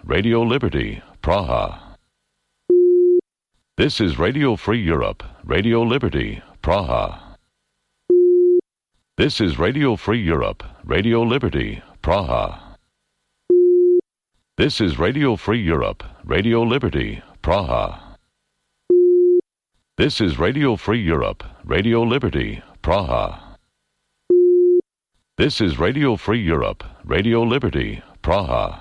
Radio Liberty, Praha. This is Radio Free Europe, Radio Liberty, Praha. This is Radio Free Europe, Radio Liberty, Praha. This is Radio Free Europe, Radio Liberty, Praha. This is Radio Free Europe, Radio Liberty, Praha. This is Radio Free Europe, Radio Liberty, Praha.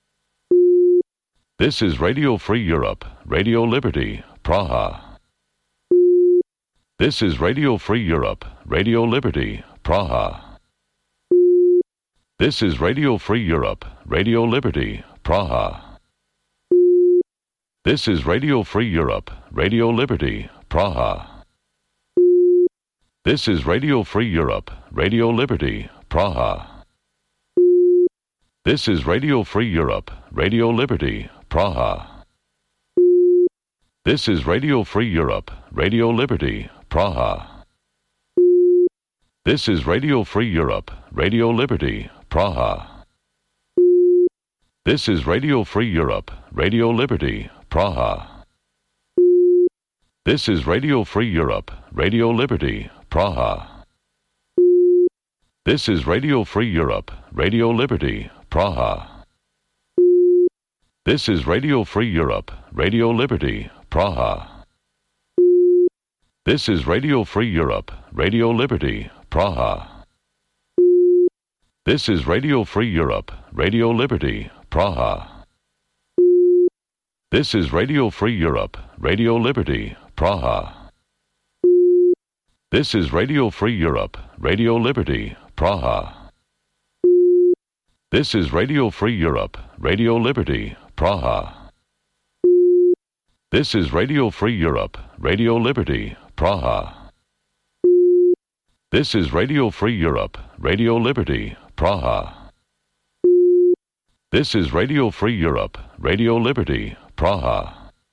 This is Radio Free Europe, Radio Liberty, Praha. This is Radio Free Europe, Radio Liberty, Praha. This is Radio Free Europe, Radio Liberty, Praha. This is Radio Free Europe, Radio Liberty, Praha. This is Radio Free Europe, Radio Liberty, Praha. This is Radio Free Europe, Radio Liberty, Praha. This is Radio Free Europe, Radio Liberty, Praha. This is Radio Free Europe, Radio Liberty, Praha. This is Radio Free Europe, Radio Liberty, Praha. This is Radio Free Europe, Radio Liberty, Praha. This is Radio Free Europe, Radio Liberty, Praha. This is Radio Free Europe, Radio Liberty, Praha. This is Radio Free Europe, Radio Liberty, Praha. This is Radio Free Europe, Radio Liberty, Praha. This is Radio Free Europe, Radio Liberty, Praha. This is Radio Free Europe, Radio Liberty, Praha. This is Radio Free Europe, Radio Liberty, Praha. This is Radio Free Europe, Radio Liberty, Praha. This is Radio Free Europe, Radio Liberty, Praha. This is Radio Free Europe, Radio Liberty, Praha.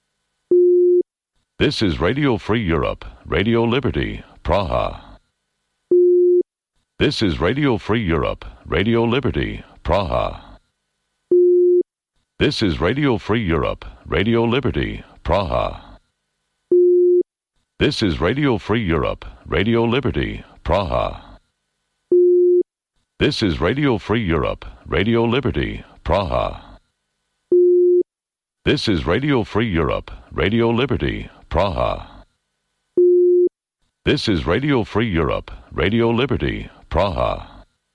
This is Radio Free Europe, Radio Liberty, Praha. This is Radio Free Europe, Radio Liberty, Praha. This is Radio Free Europe, Radio Liberty, Praha. This is Radio Free Europe, Radio Liberty, Praha. This is Radio Free Europe, Radio Liberty, Praha. This is Radio Free Europe, Radio Liberty, Praha. This is Radio Free Europe, Radio Liberty, Praha.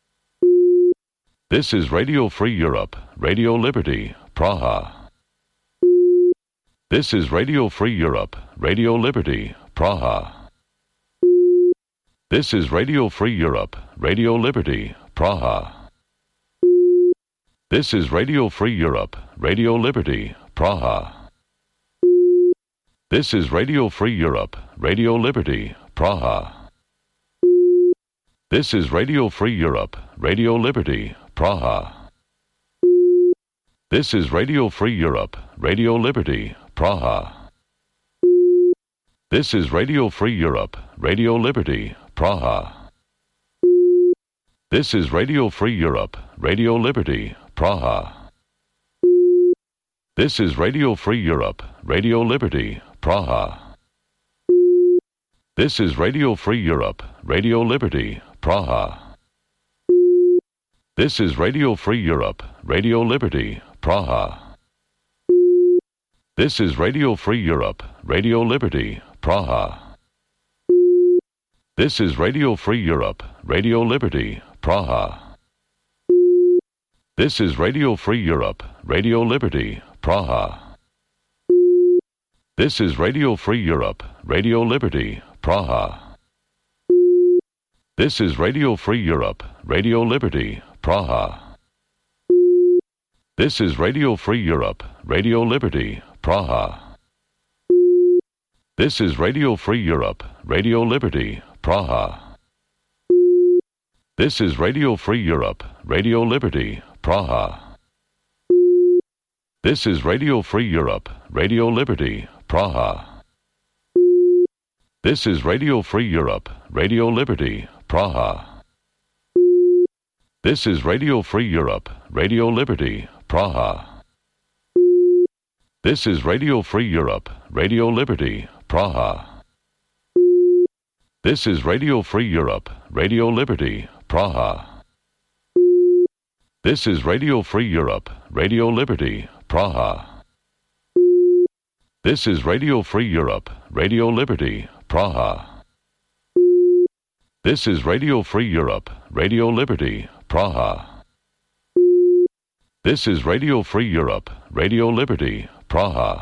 This is Radio Free Europe, Radio Liberty, Praha. This is Radio Free Europe, Radio Liberty, Praha. This is Radio Free Europe, Radio Liberty, Praha. This is Radio Free Europe, Radio Liberty, Praha. This is Radio Free Europe, Radio Liberty, Praha. This is Radio Free Europe, Radio Liberty, Praha. This is Radio Free Europe, Radio Liberty, Praha. This is Radio Free Europe, Radio Liberty, Praha. This is Radio Free Europe, Radio Liberty, Praha. This is Radio Free Europe, Radio Liberty, Praha. This is Radio Free Europe, Radio Liberty, Praha. This is Radio Free Europe, Radio Liberty, Praha. This is Radio Free Europe, Radio Liberty, Praha. This is Radio Free Europe, Radio Liberty, Praha. This is Radio Free Europe, Radio Liberty, Praha. This is Radio Free Europe, Radio Liberty, Praha. This is Radio Free Europe, Radio Liberty, Praha. This is Radio Free Europe, Radio Liberty, Praha. This is Radio Free Europe, Radio Liberty, Praha. This is Radio Free Europe, Radio Liberty, Praha. This is Radio Free Europe, Radio Liberty, Praha. This is Radio Free Europe, Radio Liberty, Praha. This is Radio Free Europe, Radio Liberty, Praha. This is Radio Free Europe, Radio Liberty, Praha. This is Radio Free Europe, Radio Liberty, Praha. This is Radio Free Europe, Radio Liberty, Praha. This is Radio Free Europe, Radio Liberty, Praha. This is Radio Free Europe, Radio Liberty, Praha. This is Radio Free Europe, Radio Liberty, Praha.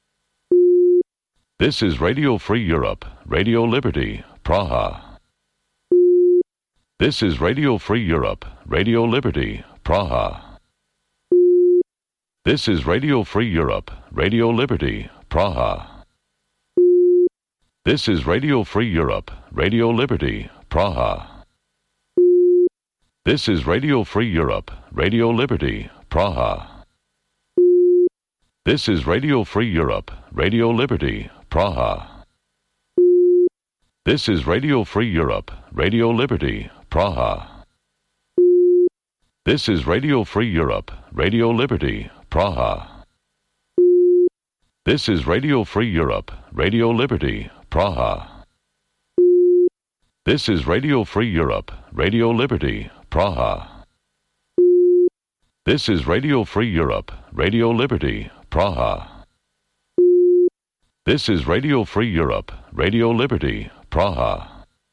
This is Radio Free Europe, Radio Liberty, Praha. This is Radio Free Europe, Radio Liberty, Praha. This is Radio Free Europe, Radio Liberty, Praha. This is Radio Free Europe, Radio Liberty, Praha. This is Radio Free Europe, Radio Liberty, Praha. This is Radio Free Europe, Radio Liberty, Praha. This is Radio Free Europe, Radio Liberty, Praha. This is Radio Free Europe, Radio Liberty, Praha. This is Radio Free Europe, Radio Liberty, Praha. This is Radio Free Europe, Radio Liberty, Praha. This is Radio Free Europe, Radio Liberty, Praha. This is Radio Free Europe, Radio Liberty, Praha.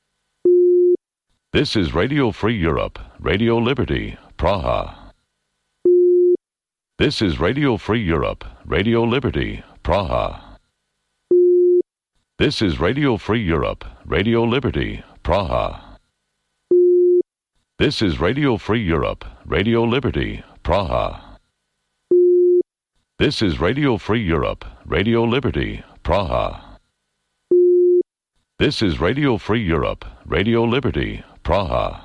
This is Radio Free Europe, Radio Liberty, Praha. This is Radio Free Europe, Radio Liberty, Praha. This is Radio Free Europe, Radio Liberty, Praha. This is Radio Free Europe, Radio Liberty, Praha. This is Radio Free Europe, Radio Liberty, Praha. This is Radio Free Europe, Radio Liberty, Praha.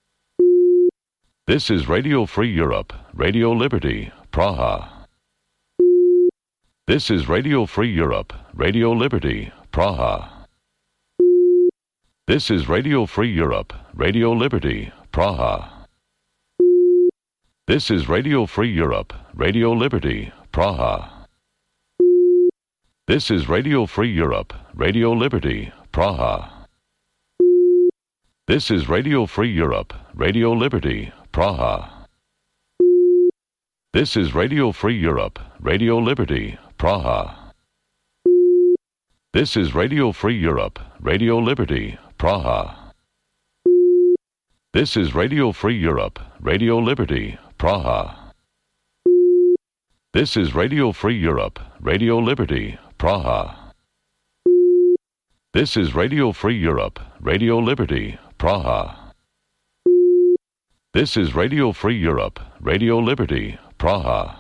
This is Radio Free Europe, Radio Liberty, Praha. This is Radio Free Europe, Radio Liberty, Praha. This is Radio Free Europe, Radio Liberty, Praha. This is Radio Free Europe, Radio Liberty, Praha. This is Radio Free Europe, Radio Liberty, Praha. This is Radio Free Europe, Radio Liberty, Praha. This is Radio Free Europe, Radio Liberty, Praha. This is Radio Free Europe, Radio Liberty, Praha. This is Radio Free Europe, Radio Liberty, Praha. This is Radio Free Europe, Radio Liberty, Praha. This is Radio Free Europe, Radio Liberty, Praha. This is Radio Free Europe, Radio Liberty, Praha.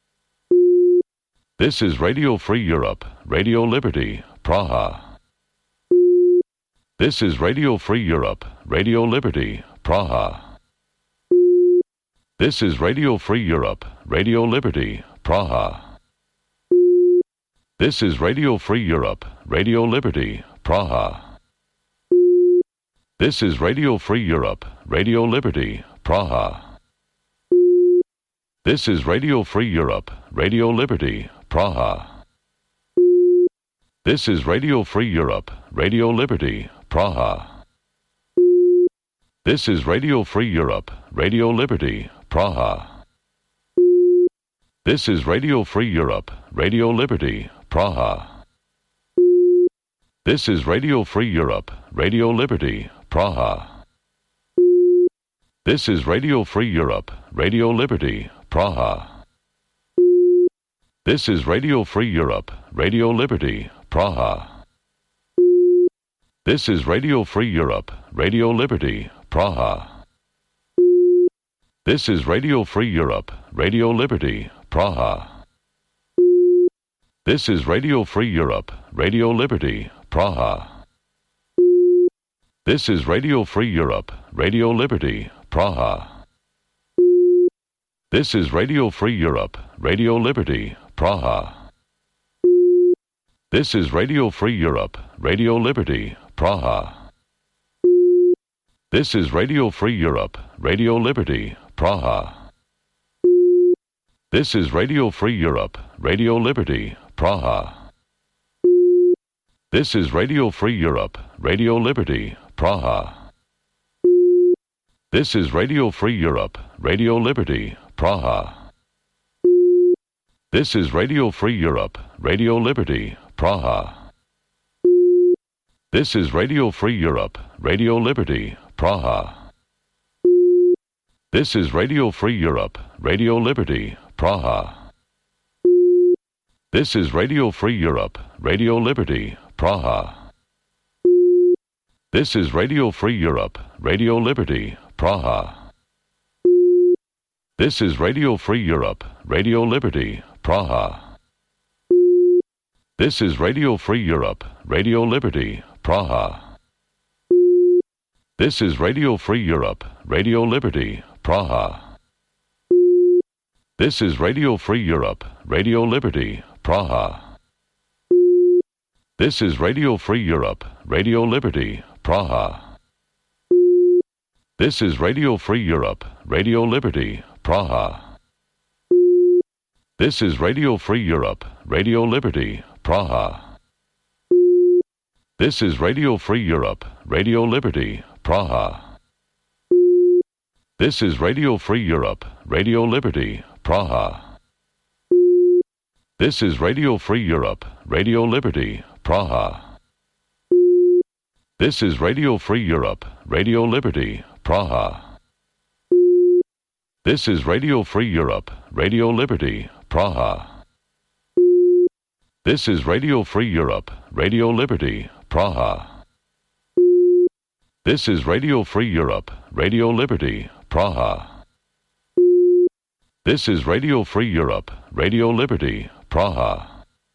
This is Radio Free Europe, Radio Liberty, Praha. This is Radio Free Europe, Radio Liberty, Praha. This is Radio Free Europe, Radio Liberty, Praha. This is Radio Free Europe, Radio Liberty, Praha. This is Radio Free Europe, Radio Liberty, Praha. This is Radio Free Europe, Radio Liberty, Praha. This is Radio Free Europe, Radio Liberty, Praha. This is Radio Free Europe, Radio Liberty, Praha. This is Radio Free Europe, Radio Liberty, Praha. This is Radio Free Europe, Radio Liberty, Praha. This is Radio Free Europe, Radio Liberty, Praha. This is Radio Free Europe, Radio Liberty, Praha. This is Radio Free Europe, Radio Liberty, Praha. This is Radio Free Europe, Radio Liberty, Praha. This is Radio Free Europe, Radio Liberty, Praha. This is Radio Free Europe, Radio Liberty, Praha. This is Radio Free Europe, Radio Liberty, Praha. This is Radio Free Europe, Radio Liberty, Praha. This is Radio Free Europe, Radio Liberty, Praha. This is Radio Free Europe, Radio Liberty, Praha. This is Radio Free Europe, Radio Liberty, Praha. This is Radio Free Europe, Radio Liberty, Praha. This is Radio Free Europe, Radio Liberty, Praha. This is Radio Free Europe, Radio Liberty, Praha. This is Radio Free Europe, Radio Liberty, Praha. This is Radio Free Europe, Radio Liberty, Praha. This is Radio Free Europe, Radio Liberty, Praha. This is Radio Free Europe, Radio Liberty, Praha. This is Radio Free Europe, Radio Liberty, Praha. This is Radio Free Europe, Radio Liberty, Praha. This is Radio Free Europe, Radio Liberty, Praha. This is Radio Free Europe, Radio Liberty, Praha. This is Radio Free Europe, Radio Liberty, Praha. This is Radio Free Europe, Radio Liberty, Praha. This is Radio Free Europe, Radio Liberty, Praha. This is Radio Free Europe, Radio Liberty, Praha. This is Radio Free Europe, Radio Liberty, Praha. This is Radio Free Europe, Radio Liberty, Praha. This is Radio Free Europe, Radio Liberty, Praha. This is Radio Free Europe, Radio Liberty, Praha. This is Radio Free Europe, Radio Liberty, Praha. This is Radio Free Europe, Radio Liberty, Praha.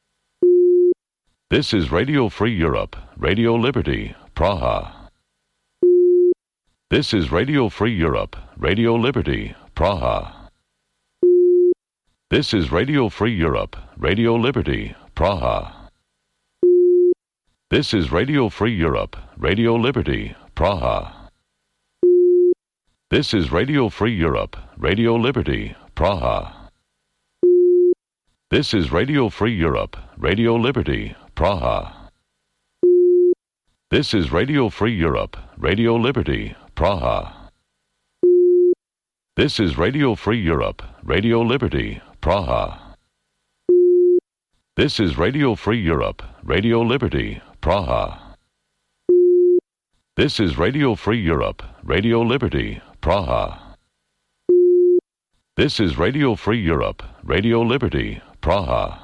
This is Radio Free Europe, Radio Liberty, Praha. This is Radio Free Europe, Radio Liberty, Praha. This is Radio Free Europe, Radio Liberty, Praha. This is Radio Free Europe, Radio Liberty, Praha. This is Radio Free Europe, Radio Liberty, Praha. This is Radio Free Europe, Radio Liberty, Praha. This is Radio Free Europe, Radio Liberty, Praha. This is Radio Free Europe, Radio Liberty, Praha. This is Radio Free Europe, Radio Liberty, Praha. This is Radio Free Europe, Radio Liberty, Praha. This is Radio Free Europe, Radio Liberty, Praha.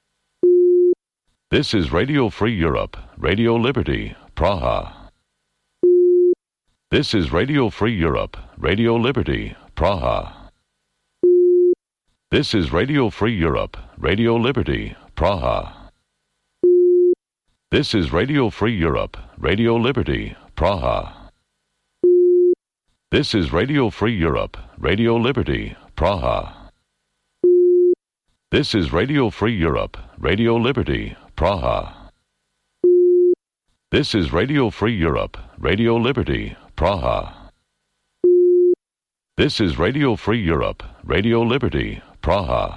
This is Radio Free Europe, Radio Liberty, Praha. This is Radio Free Europe, Radio Liberty, Praha. This is Radio Free Europe, Radio Liberty, Praha. This is Radio Free Europe, Radio Liberty, Praha. This is Radio Free Europe, Radio Liberty, Praha. This is Radio Free Europe, Radio Liberty, Praha. This is Radio Free Europe, Radio Liberty, Praha. This is Radio Free Europe, Radio Liberty, Praha.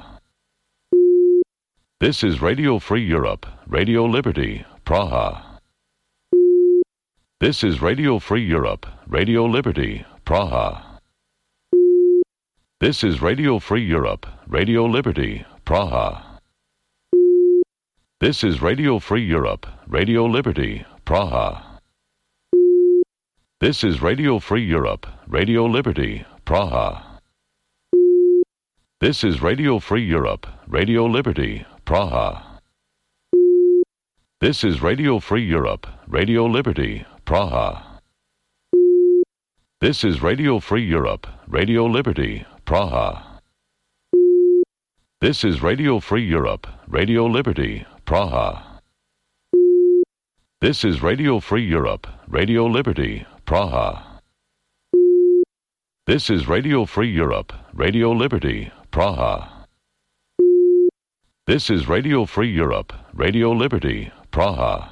This is Radio Free Europe, Radio Liberty, Praha. This is Radio Free Europe, Radio Liberty, Praha. This is Radio Free Europe, Radio Liberty, Praha. This is Radio Free Europe, Radio Liberty, Praha. This is Radio Free Europe, Radio Liberty, Praha. This is Radio Free Europe, Radio Liberty, Praha. This is Radio Free Europe, Radio Liberty, Praha. This is Radio Free Europe, Radio Liberty, Praha. This is Radio Free Europe, Radio Liberty, Praha. This is Radio Free Europe, Radio Liberty, Praha. This is Radio Free Europe, Radio Liberty, Praha. This is Radio Free Europe, Radio Liberty, Praha.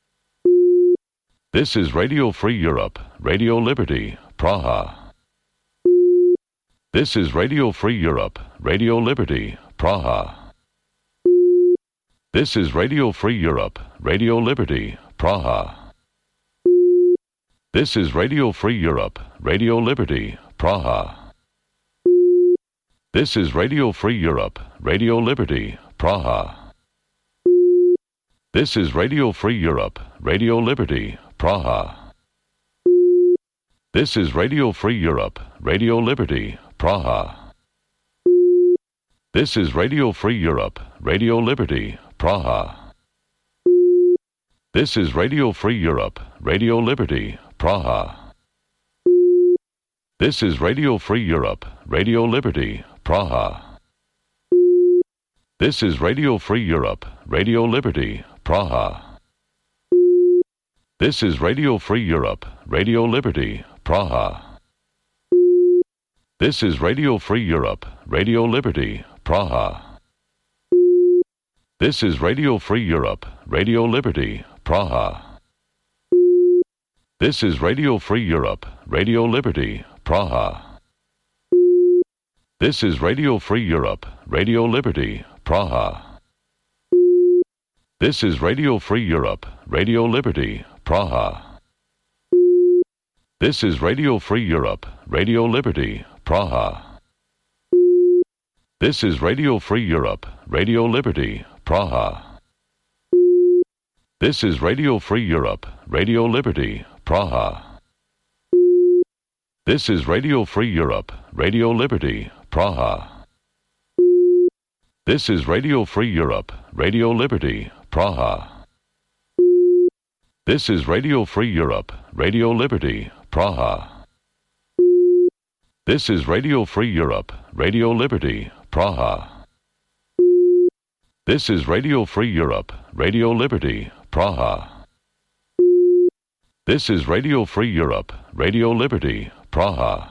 This is Radio Free Europe, Radio Liberty, Praha. This is Radio Free Europe, Radio Liberty, Praha. This is Radio Free Europe, Radio Liberty, Praha. This is Radio Free Europe, Radio Liberty, Praha. This is Radio Free Europe, Radio Liberty, Praha. This is Radio Free Europe, Radio Liberty, Praha. This is Radio Free Europe, Radio Liberty, Praha. This is Radio Free Europe, Radio Liberty, Praha. This is Radio Free Europe, Radio Liberty, Praha. This is Radio Free Europe, Radio Liberty, Praha. This is Radio Free Europe, Radio Liberty, Praha. This is Radio Free Europe, Radio Liberty, Praha. This is Radio Free Europe, Radio Liberty, Praha. This is Radio Free Europe, Radio Liberty, Praha. This is Radio Free Europe, Radio Liberty, Praha. This is Radio Free Europe, Radio Liberty, Praha. This is Radio Free Europe, Radio Liberty, Praha. This is Radio Free Europe, Radio Liberty, Praha. This is Radio Free Europe, Radio Liberty, Praha. This is Radio Free Europe, Radio Liberty, Praha. This is Radio Free Europe, Radio Liberty, Praha. This is Radio Free Europe, Radio Liberty, Praha. This is Radio Free Europe, Radio Liberty, Praha. This is Radio Free Europe, Radio Liberty, Praha. This is Radio Free Europe, Radio Liberty, Praha. This is Radio Free Europe, Radio Liberty, Praha.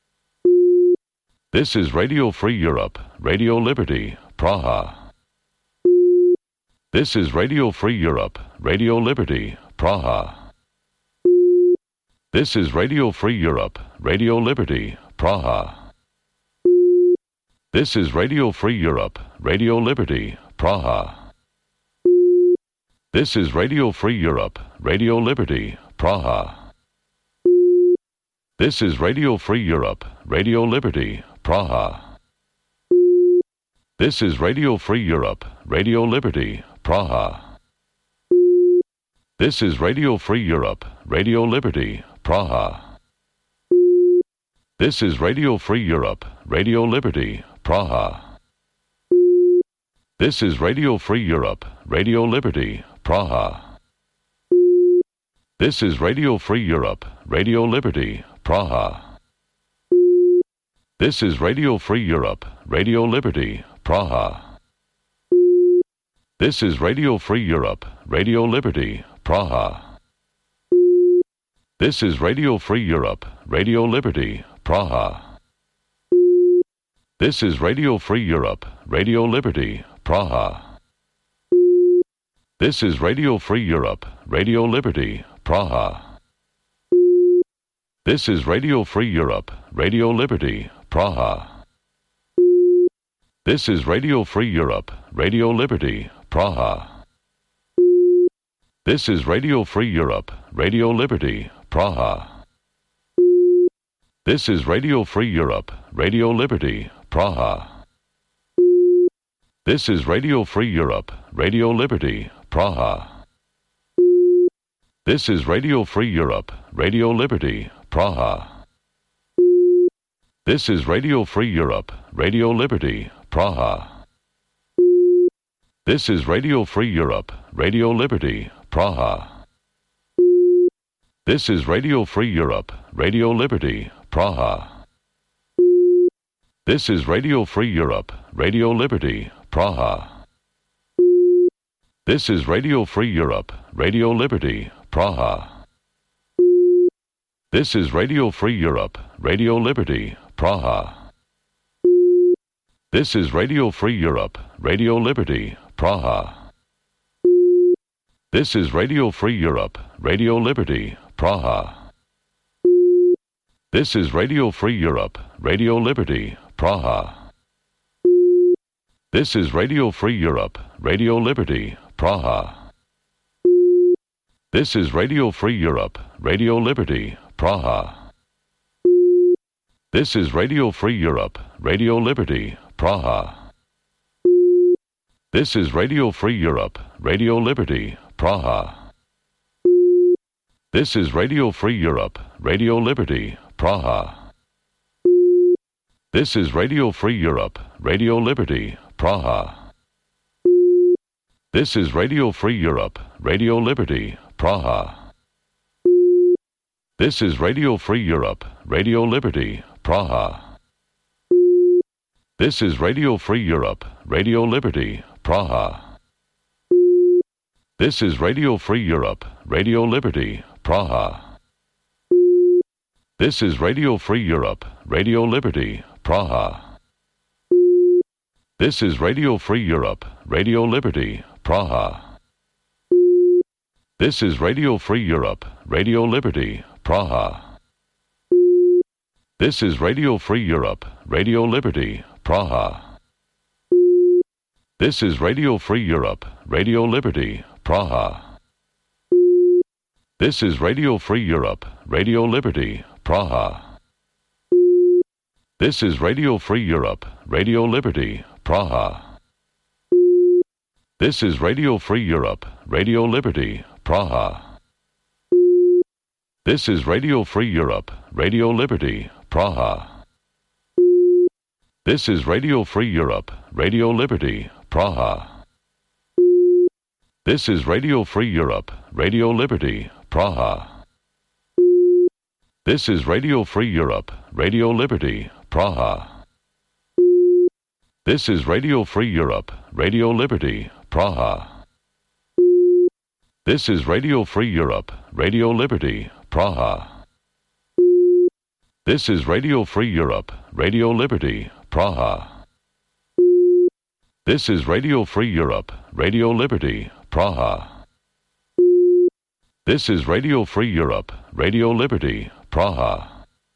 This is Radio Free Europe, Radio Liberty, Praha. This is Radio Free Europe, Radio Liberty, Praha. This is Radio Free Europe, Radio Liberty, Praha. This is Radio Free Europe, Radio Liberty, Praha. This is Radio Free Europe, Radio Liberty, Praha. This is Radio Free Europe, Radio Liberty, Praha. This is Radio Free Europe, Radio Liberty, Praha. This is Radio Free Europe, Radio Liberty, Praha. This is Radio Free Europe, Radio Liberty, Praha. This is Radio Free Europe, Radio Liberty, Praha. This is Radio Free Europe, Radio Liberty, Praha. This is Radio Free Europe, Radio Liberty, Praha. This is Radio Free Europe, Radio Liberty, Praha. This is Radio Free Europe, Radio Liberty, Praha. This is Radio Free Europe, Radio Liberty, Praha. This is Radio Free Europe, Radio Liberty, Praha. This is Radio Free Europe, Radio Liberty, Praha. This is Radio Free Europe, Radio Liberty, Praha. This is Radio Free Europe, Radio Liberty, Praha. This is Radio Free Europe, Radio Liberty, Praha. This is Radio Free Europe, Radio Liberty, Praha. This is Radio Free Europe, Radio Liberty, Praha. This is Radio Free Europe, Radio Liberty, Praha. This is Radio Free Europe, Radio Liberty, Praha. This is Radio Free Europe, Radio Liberty, Praha. This is Radio Free Europe, Radio Liberty, Praha. This is Radio Free Europe, Radio Liberty, Praha. This is Radio Free Europe, Radio Liberty, Praha. This is Radio Free Europe, Radio Liberty, Praha. This is Radio Free Europe, Radio Liberty, Praha. This is Radio Free Europe, Radio Liberty, Praha. This is Radio Free Europe, Radio Liberty, Praha. This is Radio Free Europe, Radio Liberty, Praha. This is Radio Free Europe, Radio Liberty, Praha. This is Radio Free Europe, Radio Liberty, Praha. This is Radio Free Europe, Radio Liberty, Praha. This is Radio Free Europe, Radio Liberty, Praha. This is Radio Free Europe, Radio Liberty, Praha. This is Radio Free Europe, Radio Liberty, Praha. This is Radio Free Europe, Radio Liberty, Praha. This is Radio Free Europe, Radio Liberty, Praha. This is Radio Free Europe, Radio Liberty, Praha. This is Radio Free Europe, Radio Liberty, Praha. This is Radio Free Europe, Radio Liberty, Praha. This is Radio Free Europe, Radio Liberty, Praha. This is Radio Free Europe, Radio Liberty, Praha. This is Radio Free Europe, Radio Liberty, Praha. This is Radio Free Europe, Radio Liberty, Praha. This is Radio Free Europe, Radio Liberty, Praha. This is Radio Free Europe, Radio Liberty, Praha. This is Radio Free Europe, Radio Liberty, Praha. This is Radio Free Europe, Radio Liberty, Praha. This is Radio Free Europe, Radio Liberty, Praha. This is Radio Free Europe, Radio Liberty, Praha. This is Radio Free Europe, Radio Liberty, Praha. This is Radio Free Europe, Radio Liberty, Praha. This is Radio Free Europe, Radio Liberty, Praha. This is Radio Free Europe, Radio Liberty, Praha.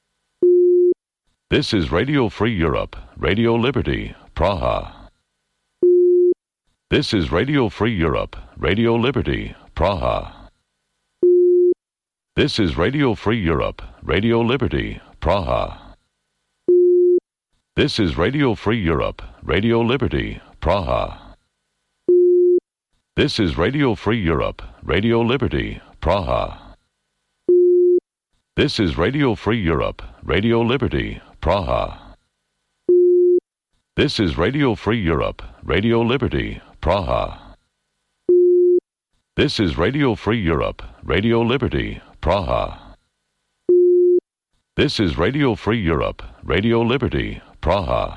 This is Radio Free Europe, Radio Liberty, Praha. This is Radio Free Europe, Radio Liberty, Praha. This is Radio Free Europe, Radio Liberty, Praha. This is Radio Free Europe, Radio Liberty, Praha. This is Radio Free Europe, Radio Liberty, Praha. This is Radio Free Europe, Radio Liberty, Praha. This is Radio Free Europe, Radio Liberty, Praha. This is Radio Free Europe, Radio Liberty, Praha. This is Radio Free Europe, Radio Liberty, Praha.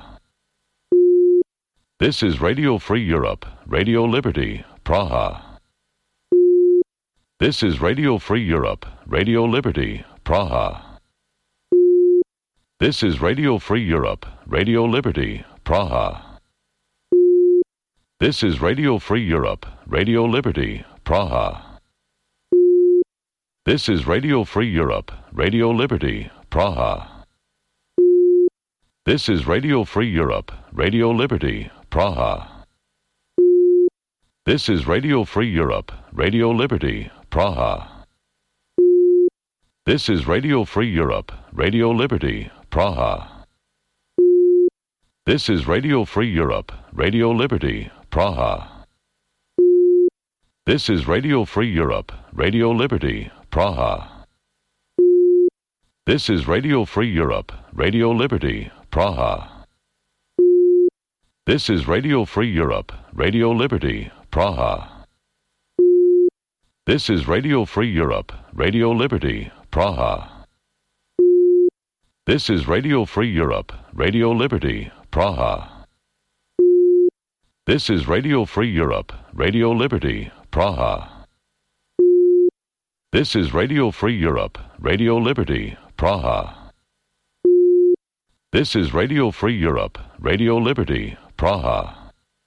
This is Radio Free Europe, Radio Liberty, Praha. This is Radio Free Europe, Radio Liberty, Praha. This is Radio Free Europe, Radio Liberty, Praha. This is Radio Free Europe, Radio Liberty, Praha. This is Radio Free Europe, Radio Liberty, Praha. This is Radio Free Europe, Radio Liberty, Praha. This is Radio Free Europe, Radio Liberty, Praha. This is Radio Free Europe, Radio Liberty, Praha. This is Radio Free Europe, Radio Liberty, Praha. This is Radio Free Europe, Radio Liberty, Praha. This is Radio Free Europe, Radio Liberty, Praha. This is Radio Free Europe, Radio Liberty, Praha. This is Radio Free Europe, Radio Liberty, Praha. This is Radio Free Europe, Radio Liberty, Praha. This is Radio Free Europe, Radio Liberty, Praha. This is Radio Free Europe, Radio Liberty, Praha. This is Radio Free Europe, Radio Liberty, Praha.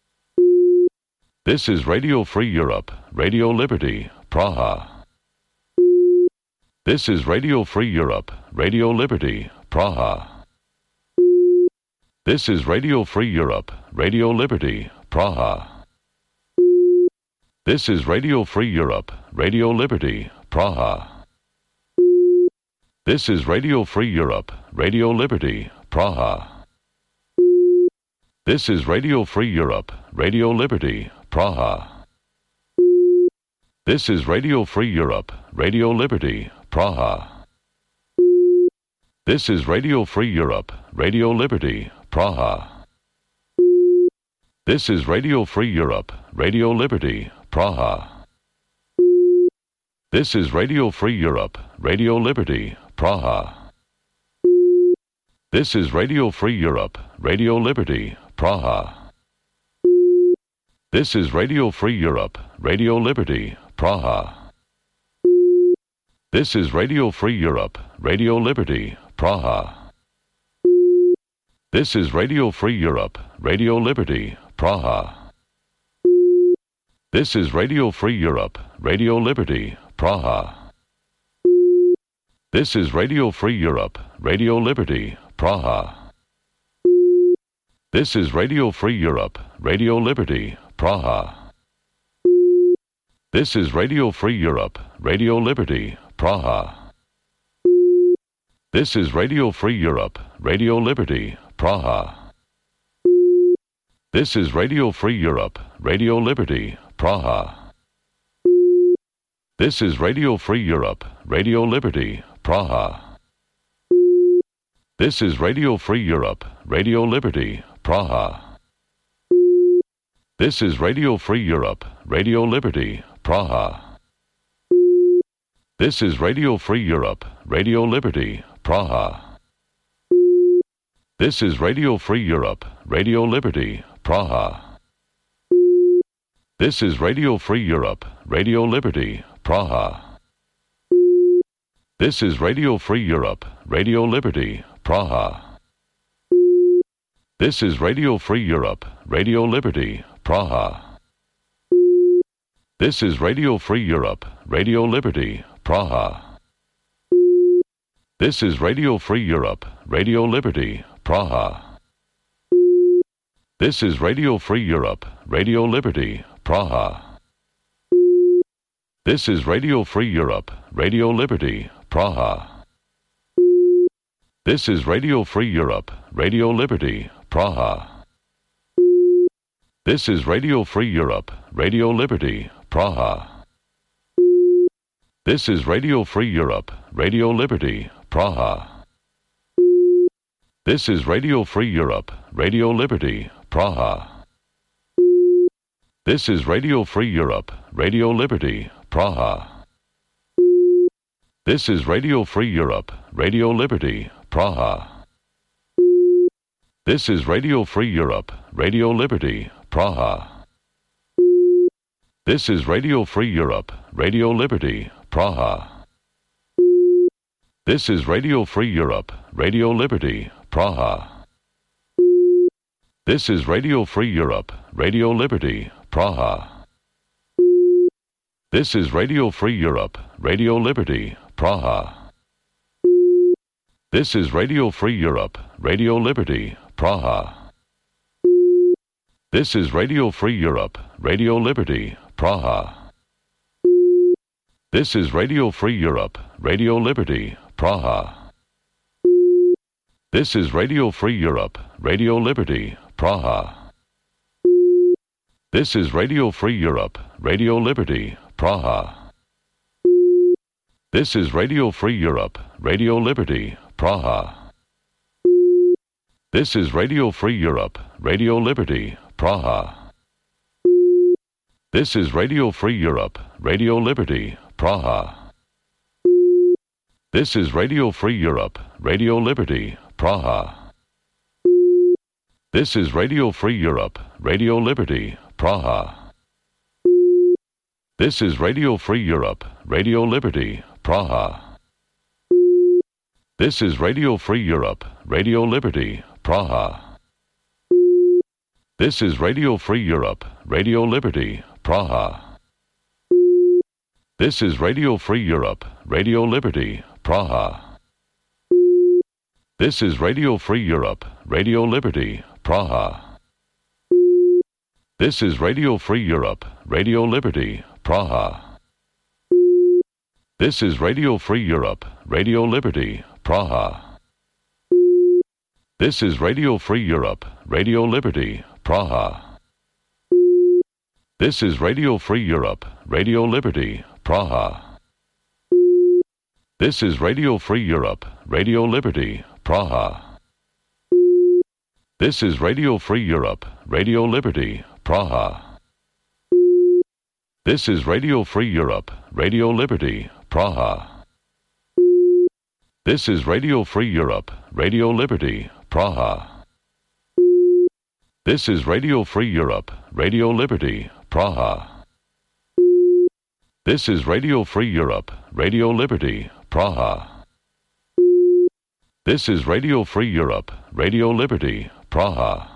This is Radio Free Europe, Radio Liberty, Praha. This is Radio Free Europe, Radio Liberty, Praha. This is Radio Free Europe, Radio Liberty, Praha. This is Radio Free Europe, Radio Liberty, Praha. This is Radio Free Europe, Radio Liberty, Praha. This is Radio Free Europe, Radio Liberty, Praha. This is Radio Free Europe, Radio Liberty, Praha. This is Radio Free Europe, Radio Liberty, Praha. This is Radio Free Europe, Radio Liberty, Praha. This is Radio Free Europe, Radio Liberty, Praha. This is Radio Free Europe, Radio Liberty, Praha. This is Radio Free Europe, Radio Liberty, Praha. This is Radio Free Europe, Radio Liberty, Praha. This is Radio Free Europe, Radio Liberty, Praha. This is Radio Free Europe, Radio Liberty, Praha. This is Radio Free Europe, Radio Liberty, Praha. This is Radio Free Europe, Radio Liberty, Praha. This is Radio Free Europe, Radio Liberty, Praha. This is Radio Free Europe, Radio Liberty, Praha. This is Radio Free Europe, Radio Liberty, Praha. This is Radio Free Europe, Radio Liberty, Praha. This is Radio Free Europe, Radio Liberty, Praha. This is Radio Free Europe, Radio Liberty, Praha. This is Radio Free Europe, Radio Liberty, Praha. This is Radio Free Europe, Radio Liberty, Praha. This is Radio Free Europe, Radio Liberty, Praha. This is Radio Free Europe, Radio Liberty, Praha. This is Radio Free Europe, Radio Liberty, Praha. This is Radio Free Europe, Radio Liberty, Praha. This is Radio Free Europe, Radio Liberty, Praha. This is Radio Free Europe, Radio Liberty, Praha. This is Radio Free Europe, Radio Liberty, Praha. This is Radio Free Europe, Radio Liberty, Praha. This is Radio Free Europe, Radio Liberty, Praha. This is Radio Free Europe, Radio Liberty, Praha. This is Radio Free Europe, Radio Liberty, Praha. This is Radio Free Europe, Radio Liberty, Praha. This is Radio Free Europe, Radio Liberty, Praha. This is Radio Free Europe, Radio Liberty, Praha. This is Radio Free Europe, Radio Liberty, Praha. This is Radio Free Europe, Radio Liberty, Praha. This is Radio Free Europe, Radio Liberty, Praha. This is Radio Free Europe, Radio Liberty, Praha. This is Radio Free Europe, Radio Liberty, Praha. This is Radio Free Europe, Radio Liberty, Praha. This is Radio Free Europe, Radio Liberty, Praha. This is Radio Free Europe, Radio Liberty, Praha. This is Radio Free Europe, Radio Liberty, Praha. This is Radio Free Europe, Radio Liberty, Praha. This is Radio Free Europe, Radio Liberty, Praha. This is Radio Free Europe, Radio Liberty, Praha. This is Radio Free Europe, Radio Liberty, Praha. This is Radio Free Europe, Radio Liberty, Praha. This is Radio Free Europe, Radio Liberty, Praha. This is Radio Free Europe, Radio Liberty, Praha. This is Radio Free Europe, Radio Liberty, Praha. This is Radio Free Europe, Radio Liberty, Praha. This is Radio Free Europe, Radio Liberty, Praha. This is Radio Free Europe, Radio Liberty, Praha. This is Radio Free Europe, Radio Liberty, Praha. This is Radio Free Europe, Radio Liberty, Praha. This is Radio Free Europe, Radio Liberty, Praha. This is Radio Free Europe, Radio Liberty, Praha. This is Radio Free Europe, Radio Liberty, Praha. This is Radio Free Europe, Radio Liberty, Praha. This is Radio Free Europe, Radio Liberty, Praha. This is Radio Free Europe, Radio Liberty, Praha. This is Radio Free Europe, Radio Liberty, Praha. This is Radio Free Europe, Radio Liberty, Praha.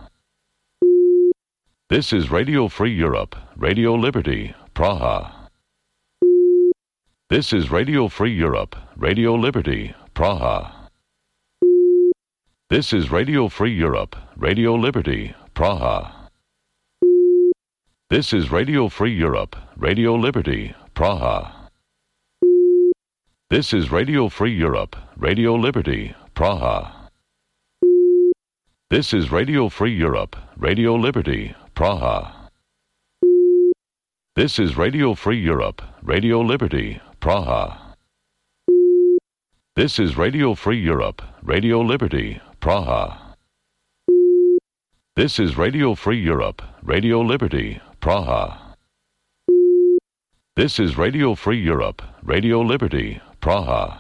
This is Radio Free Europe, Radio Liberty, Praha. This is Radio Free Europe, Radio Liberty, Praha. This is Radio Free Europe, Radio Liberty, Praha. This is Radio Free Europe, Radio Liberty, Praha. This is Radio Free Europe, Radio Liberty, Praha. This is Radio Free Europe, Radio Liberty, Praha. This is Radio Free Europe, Radio Liberty, Praha. This is Radio Free Europe, Radio Liberty, Praha. This is Radio Free Europe, Radio Liberty, Praha. This is Radio Free Europe, Radio Liberty, Praha.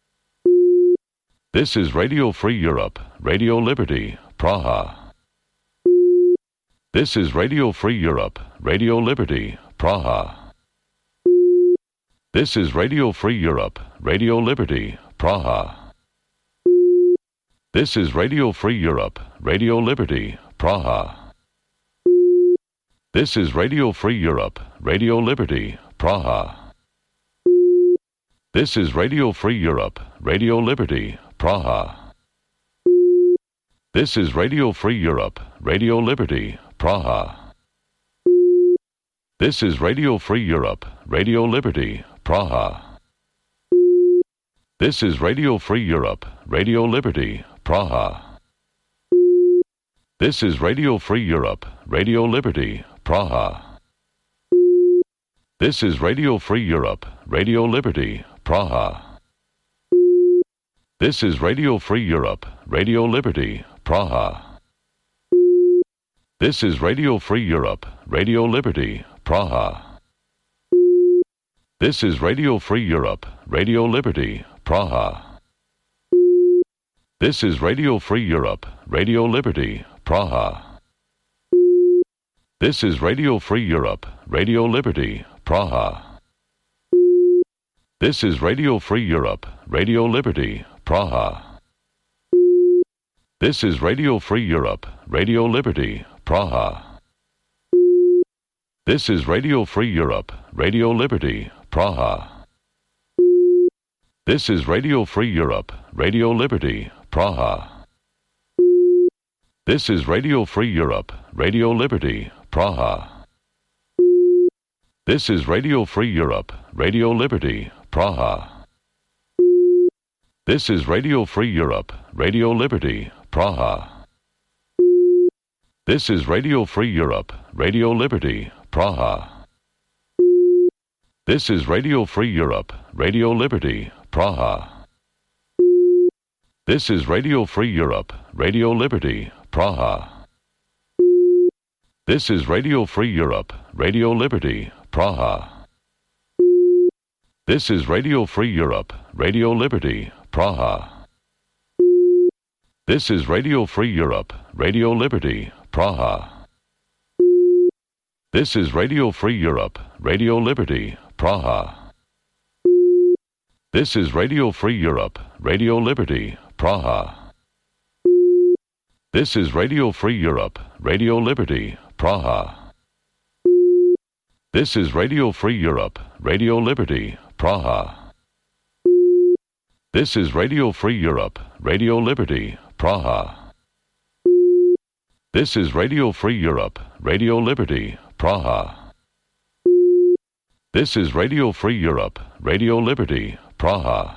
This is Radio Free Europe, Radio Liberty, Praha. This is Radio Free Europe, Radio Liberty, Praha. This is Radio Free Europe, Radio Liberty, Praha. This is Radio Free Europe, Radio Liberty, Praha. This is Radio Free Europe, Radio Liberty, Praha. This is Radio Free Europe, Radio Liberty, Praha. This is Radio Free Europe, Radio Liberty, Praha. This is Radio Free Europe, Radio Liberty, Praha. This is Radio Free Europe, Radio Liberty, Praha. This is Radio Free Europe, Radio Liberty, Praha. This is Radio Free Europe, Radio Liberty, Praha. This is Radio Free Europe, Radio Liberty, Praha. This is Radio Free Europe, Radio Liberty, Praha. This is Radio Free Europe, Radio Liberty, Praha. This is Radio Free Europe, Radio Liberty, Praha. This is Radio Free Europe, Radio Liberty, Praha. This is Radio Free Europe, Radio Liberty, Praha. This is Radio Free Europe, Radio Liberty, Praha. This is Radio Free Europe, Radio Liberty, Praha. This is Radio Free Europe, Radio Liberty, Praha. This is Radio Free Europe, Radio Liberty, Praha. This is Radio Free Europe, Radio Liberty, Praha. This is Radio Free Europe, Radio Liberty, Praha. This is Radio Free Europe, Radio Liberty, Praha. This is Radio Free Europe, Radio Liberty, Praha. This is Radio Free Europe, Radio Liberty, Praha. This is Radio Free Europe, Radio Liberty, Praha. This is Radio Free Europe, Radio Liberty, Praha. This is Radio Free Europe, Radio Liberty, Praha. This is Radio Free Europe, Radio Liberty, Praha. This is Radio Free Europe, Radio Liberty, Praha. This is Radio Free Europe, Radio Liberty, Praha. This is Radio Free Europe, Radio Liberty, Praha. This is Radio Free Europe, Radio Liberty, Praha. This is Radio Free Europe, Radio Liberty, Praha. This is Radio Free Europe, Radio Liberty, Praha.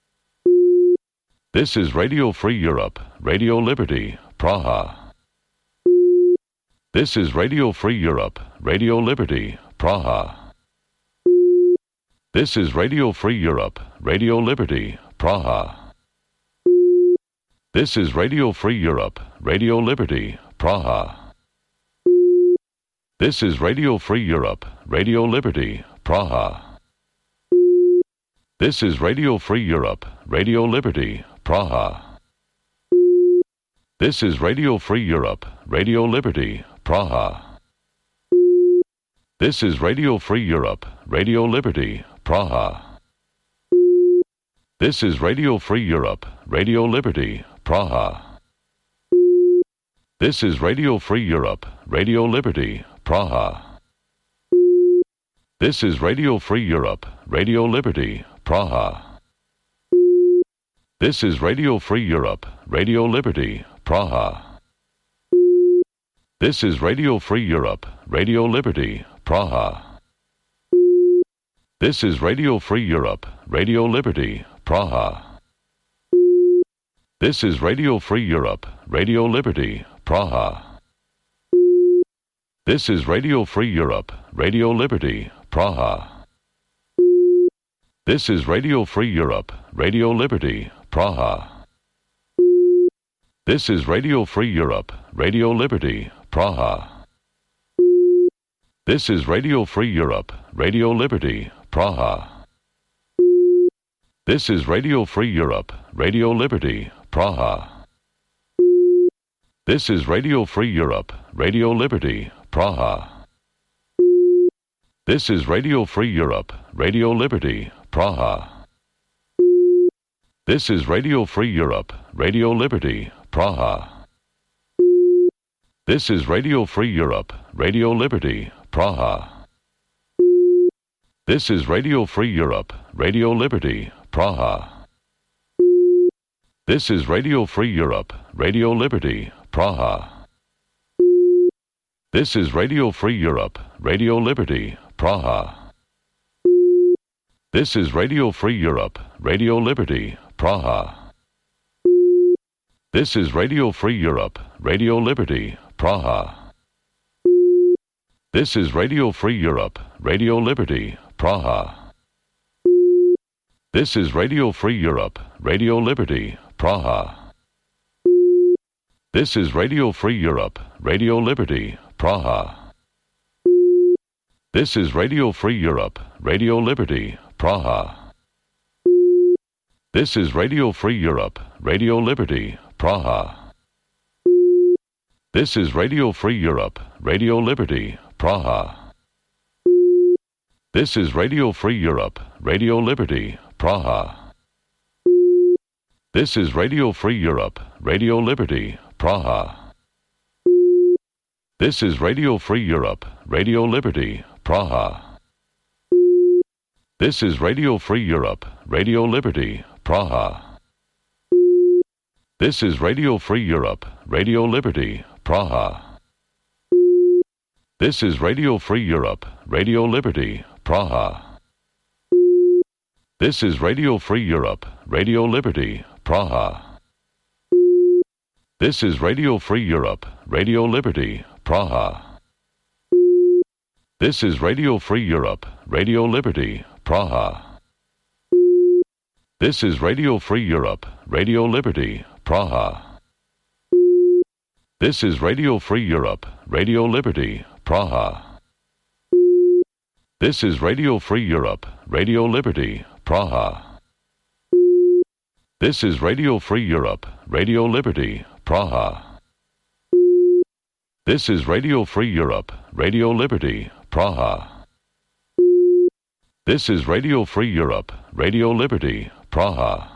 This is Radio Free Europe, Radio Liberty, Praha. This is Radio Free Europe, Radio Liberty, Praha. This is Radio Free Europe, Radio Liberty, Praha. This is Radio Free Europe, Radio Liberty, Praha. This is Radio Free Europe, Radio Liberty, Praha. This is Radio Free Europe, Radio Liberty, Praha. This is Radio Free Europe, Radio Liberty, Praha. This is Radio Free Europe, Radio Liberty, Praha. This is Radio Free Europe, Radio Liberty, Praha. This is Radio Free Europe, Radio Liberty, Praha. This is Radio Free Europe, Radio Liberty, Praha. This is Radio Free Europe, Radio Liberty, Praha. This is Radio Free Europe, Radio Liberty, Praha. This is Radio Free Europe, Radio Liberty, Praha. This is Radio Free Europe, Radio Liberty, Praha. This is Radio Free Europe, Radio Liberty, Praha. This is Radio Free Europe, Radio Liberty, Praha. This is Radio Free Europe, Radio Liberty, Praha. This is Radio Free Europe, Radio Liberty, Praha. This is Radio Free Europe, Radio Liberty, Praha. This is Radio Free Europe, Radio Liberty, Praha. This is Radio Free Europe, Radio Liberty, Praha. This is Radio Free Europe, Radio Liberty, Praha. This is Radio Free Europe, Radio Liberty, Praha. This is Radio Free Europe, Radio Liberty, Praha. This is Radio Free Europe, Radio Liberty, Praha. This is Radio Free Europe, Radio Liberty, Praha. This is Radio Free Europe, Radio Liberty, Praha. This is Radio Free Europe, Radio Liberty, Praha. This is Radio Free Europe, Radio Liberty, Praha. This is Radio Free Europe, Radio Liberty, Praha. This is Radio Free Europe, Radio Liberty, Praha. This is Radio Free Europe, Radio Liberty, Praha. This is Radio Free Europe, Radio Liberty, Praha. This is Radio Free Europe, Radio Liberty, Praha. This is Radio Free Europe, Radio Liberty, Praha. This is Radio Free Europe, Radio Liberty, Praha. This is Radio Free Europe, Radio Liberty, Praha. This is Radio Free Europe, Radio Liberty, Praha. This is Radio Free Europe, Radio Liberty, Praha. This is Radio Free Europe, Radio Liberty, Praha. This is Radio Free Europe, Radio Liberty, Praha. This is Radio Free Europe, Radio Liberty, Praha. This is Radio Free Europe, Radio Liberty, Praha. This is Radio Free Europe, Radio Liberty, Praha. This is Radio Free Europe, Radio Liberty, Praha. This is Radio Free Europe, Radio Liberty, Praha. This is Radio Free Europe, Radio Liberty, Praha. This is Radio Free Europe, Radio Liberty, Praha. This is Radio Free Europe, Radio Liberty, Praha.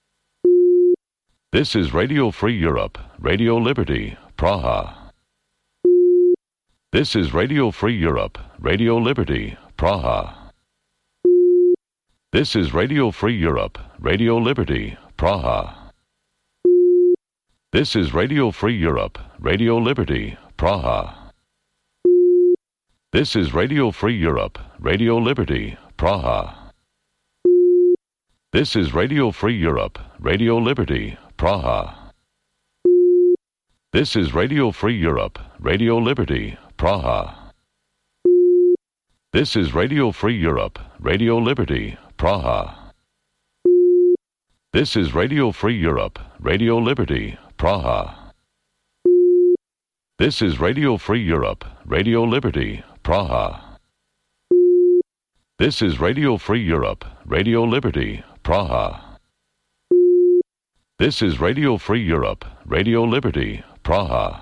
This is Radio Free Europe, Radio Liberty, Praha. This is Radio Free Europe, Radio Liberty, Praha. This is Radio Free Europe, Radio Liberty, Praha. This is Radio Free Europe, Radio Liberty, Praha. This is Radio Free Europe, Radio Liberty, Praha. This is Radio Free Europe, Radio Liberty, Praha. This is Radio Free Europe, Radio Liberty, Praha. This is Radio Free Europe, Radio Liberty, Praha. This is Radio Free Europe, Radio Liberty, Praha. This is Radio Free Europe, Radio Liberty, Praha. This is Radio Free Europe, Radio Liberty, Praha. This is Radio Free Europe, Radio Liberty, Praha.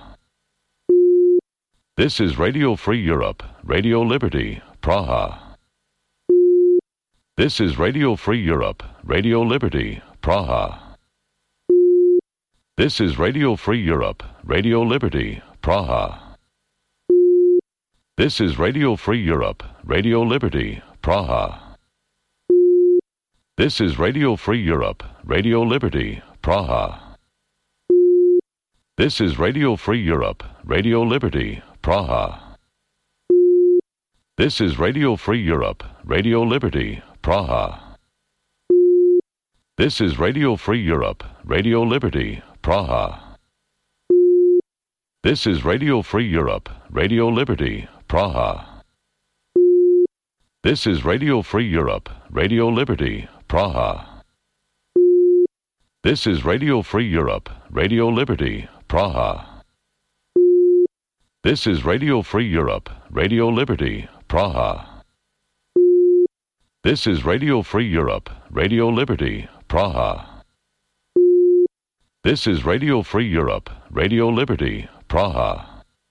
This is Radio Free Europe, Radio Liberty, Praha. This is Radio Free Europe, Radio Liberty, Praha. This is Radio Free Europe, Radio Liberty, Praha. This is Radio Free Europe, Radio Liberty, Praha. This is Radio Free Europe, Radio Liberty, Praha. This is Radio Free Europe, Radio Liberty, Praha. This is Radio Free Europe, Radio Liberty, Praha. This is Radio Free Europe, Radio Liberty, Praha. This is Radio Free Europe, Radio Liberty, Praha. This is Radio Free Europe, Radio Liberty, Praha. This is Radio Free Europe, Radio Liberty, Praha. This is Radio Free Europe, Radio Liberty, Praha. This is Radio Free Europe, Radio Liberty, Praha. This is Radio Free Europe, Radio Liberty, Praha.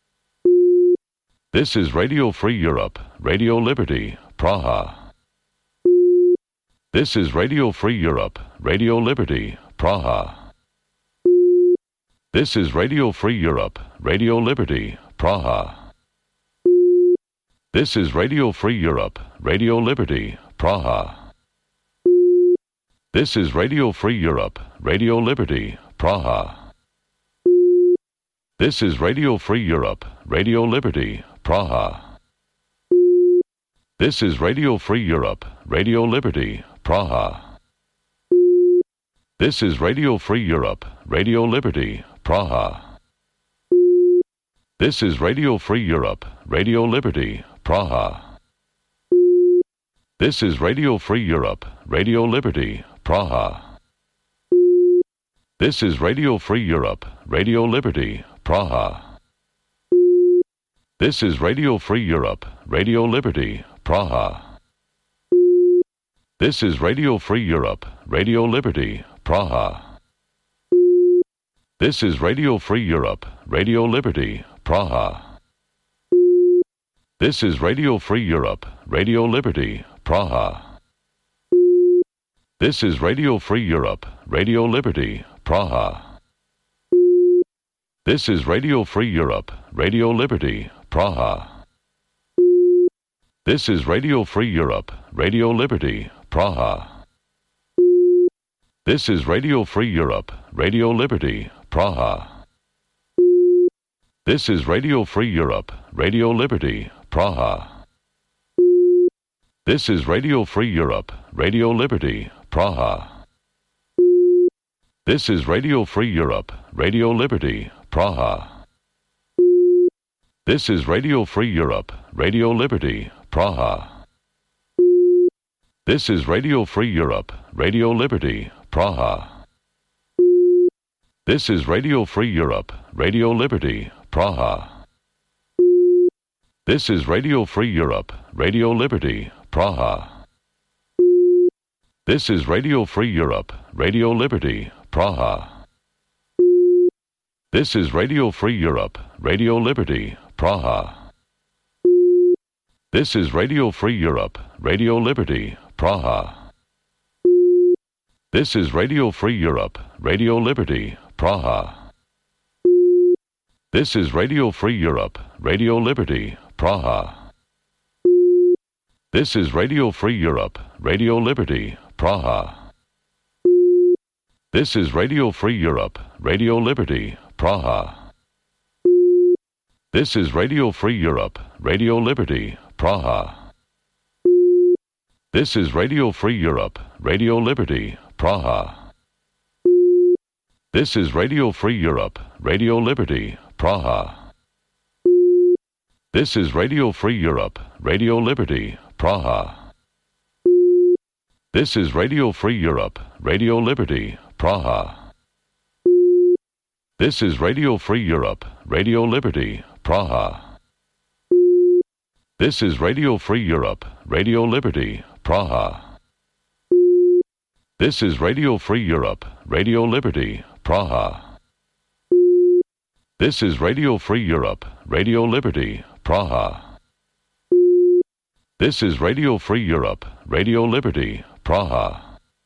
This is Radio Free Europe, Radio Liberty, Praha. This is Radio Free Europe, Radio Liberty, Praha. This is Radio Free Europe, Radio Liberty, Praha. This is Radio Free Europe, Radio Liberty, Praha. This is Radio Free Europe, Radio Liberty, Praha. This is Radio Free Europe, Radio Liberty, Praha. This is Radio Free Europe, Radio Liberty, Praha. This is Radio Free Europe, Radio Liberty, Praha. This is Radio Free Europe, Radio Liberty, Praha. This is Radio Free Europe, Radio Liberty, Praha. This is Radio Free Europe, Radio Liberty, Praha. This is Radio Free Europe, Radio Liberty, Praha. This is Radio Free Europe, Radio Liberty, Praha. This is Radio Free Europe, Radio Liberty, Praha. This is Radio Free Europe, Radio Liberty, Praha. This is Radio Free Europe, Radio Liberty, Praha. This is Radio Free Europe, Radio Liberty, Praha. This is Radio Free Europe, Radio Liberty, Praha. This is Radio Free Europe, Radio Liberty, Praha. This is Radio Free Europe, Radio Liberty, Praha. This is Radio Free Europe, Radio Liberty, Praha. This is Radio Free Europe, Radio Liberty, Praha. This is Radio Free Europe, Radio Liberty, Praha. This is Radio Free Europe, Radio Liberty, Praha. This is Radio Free Europe, Radio Liberty, Praha. This is Radio Free Europe, Radio Liberty, Praha. This is Radio Free Europe, Radio Liberty, Praha. This is Radio Free Europe, Radio Liberty, Praha. This is Radio Free Europe, Radio Liberty, Praha. This is Radio Free Europe, Radio Liberty, Praha. This is Radio Free Europe, Radio Liberty, Praha. This is Radio Free Europe, Radio Liberty, Praha. This is Radio Free Europe, Radio Liberty, Praha. This is Radio Free Europe, Radio Liberty, Praha. This is Radio Free Europe, Radio Liberty, Praha. This is Radio Free Europe, Radio Liberty, Praha. This is Radio Free Europe, Radio Liberty, Praha. This is Radio Free Europe, Radio Liberty, Praha. This is Radio Free Europe, Radio Liberty, Praha. This is Radio Free Europe, Radio Liberty, Praha. This is Radio Free Europe, Radio Liberty, Praha. This is Radio Free Europe, Radio Liberty, Praha. This is Radio Free Europe, Radio Liberty, Praha.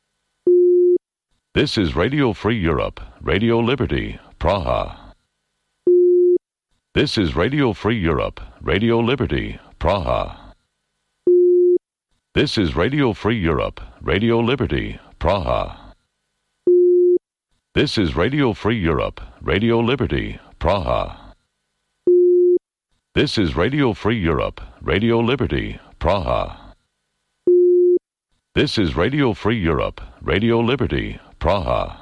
This is Radio Free Europe, Radio Liberty, Praha. This is Radio Free Europe, Radio Liberty, Praha. This is Radio Free Europe, Radio Liberty, Praha. This is Radio Free Europe, Radio Liberty, Praha. This is Radio Free Europe, Radio Liberty, Praha. This is Radio Free Europe, Radio Liberty, Praha.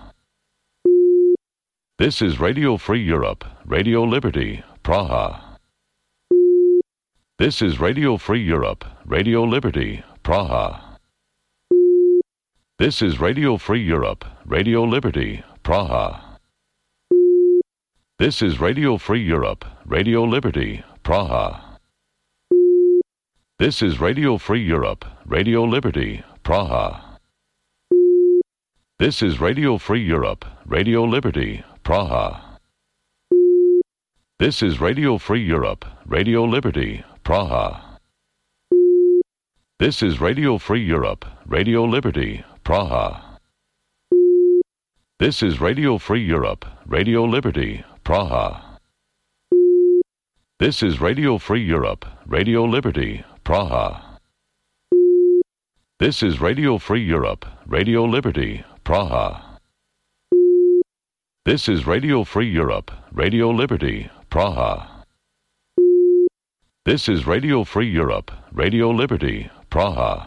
This is Radio Free Europe, Radio Liberty, Praha. This is Radio Free Europe, Radio Liberty, Praha. This is Radio Free Europe, Radio Liberty, Praha. This is Radio Free Europe, Radio Liberty, Praha. This is Radio Free Europe, Radio Liberty, Praha. This is Radio Free Europe, Radio Liberty, Praha. This is Radio Free Europe, Radio Liberty, Praha. This is Radio Free Europe, Radio Liberty, Praha. This is Radio Free Europe, Radio Liberty, Praha. This is Radio Free Europe, Radio Liberty, Praha. This is Radio Free Europe, Radio Liberty, Praha. This is Radio Free Europe, Radio Liberty, Praha. This is Radio Free Europe, Radio Liberty, Praha.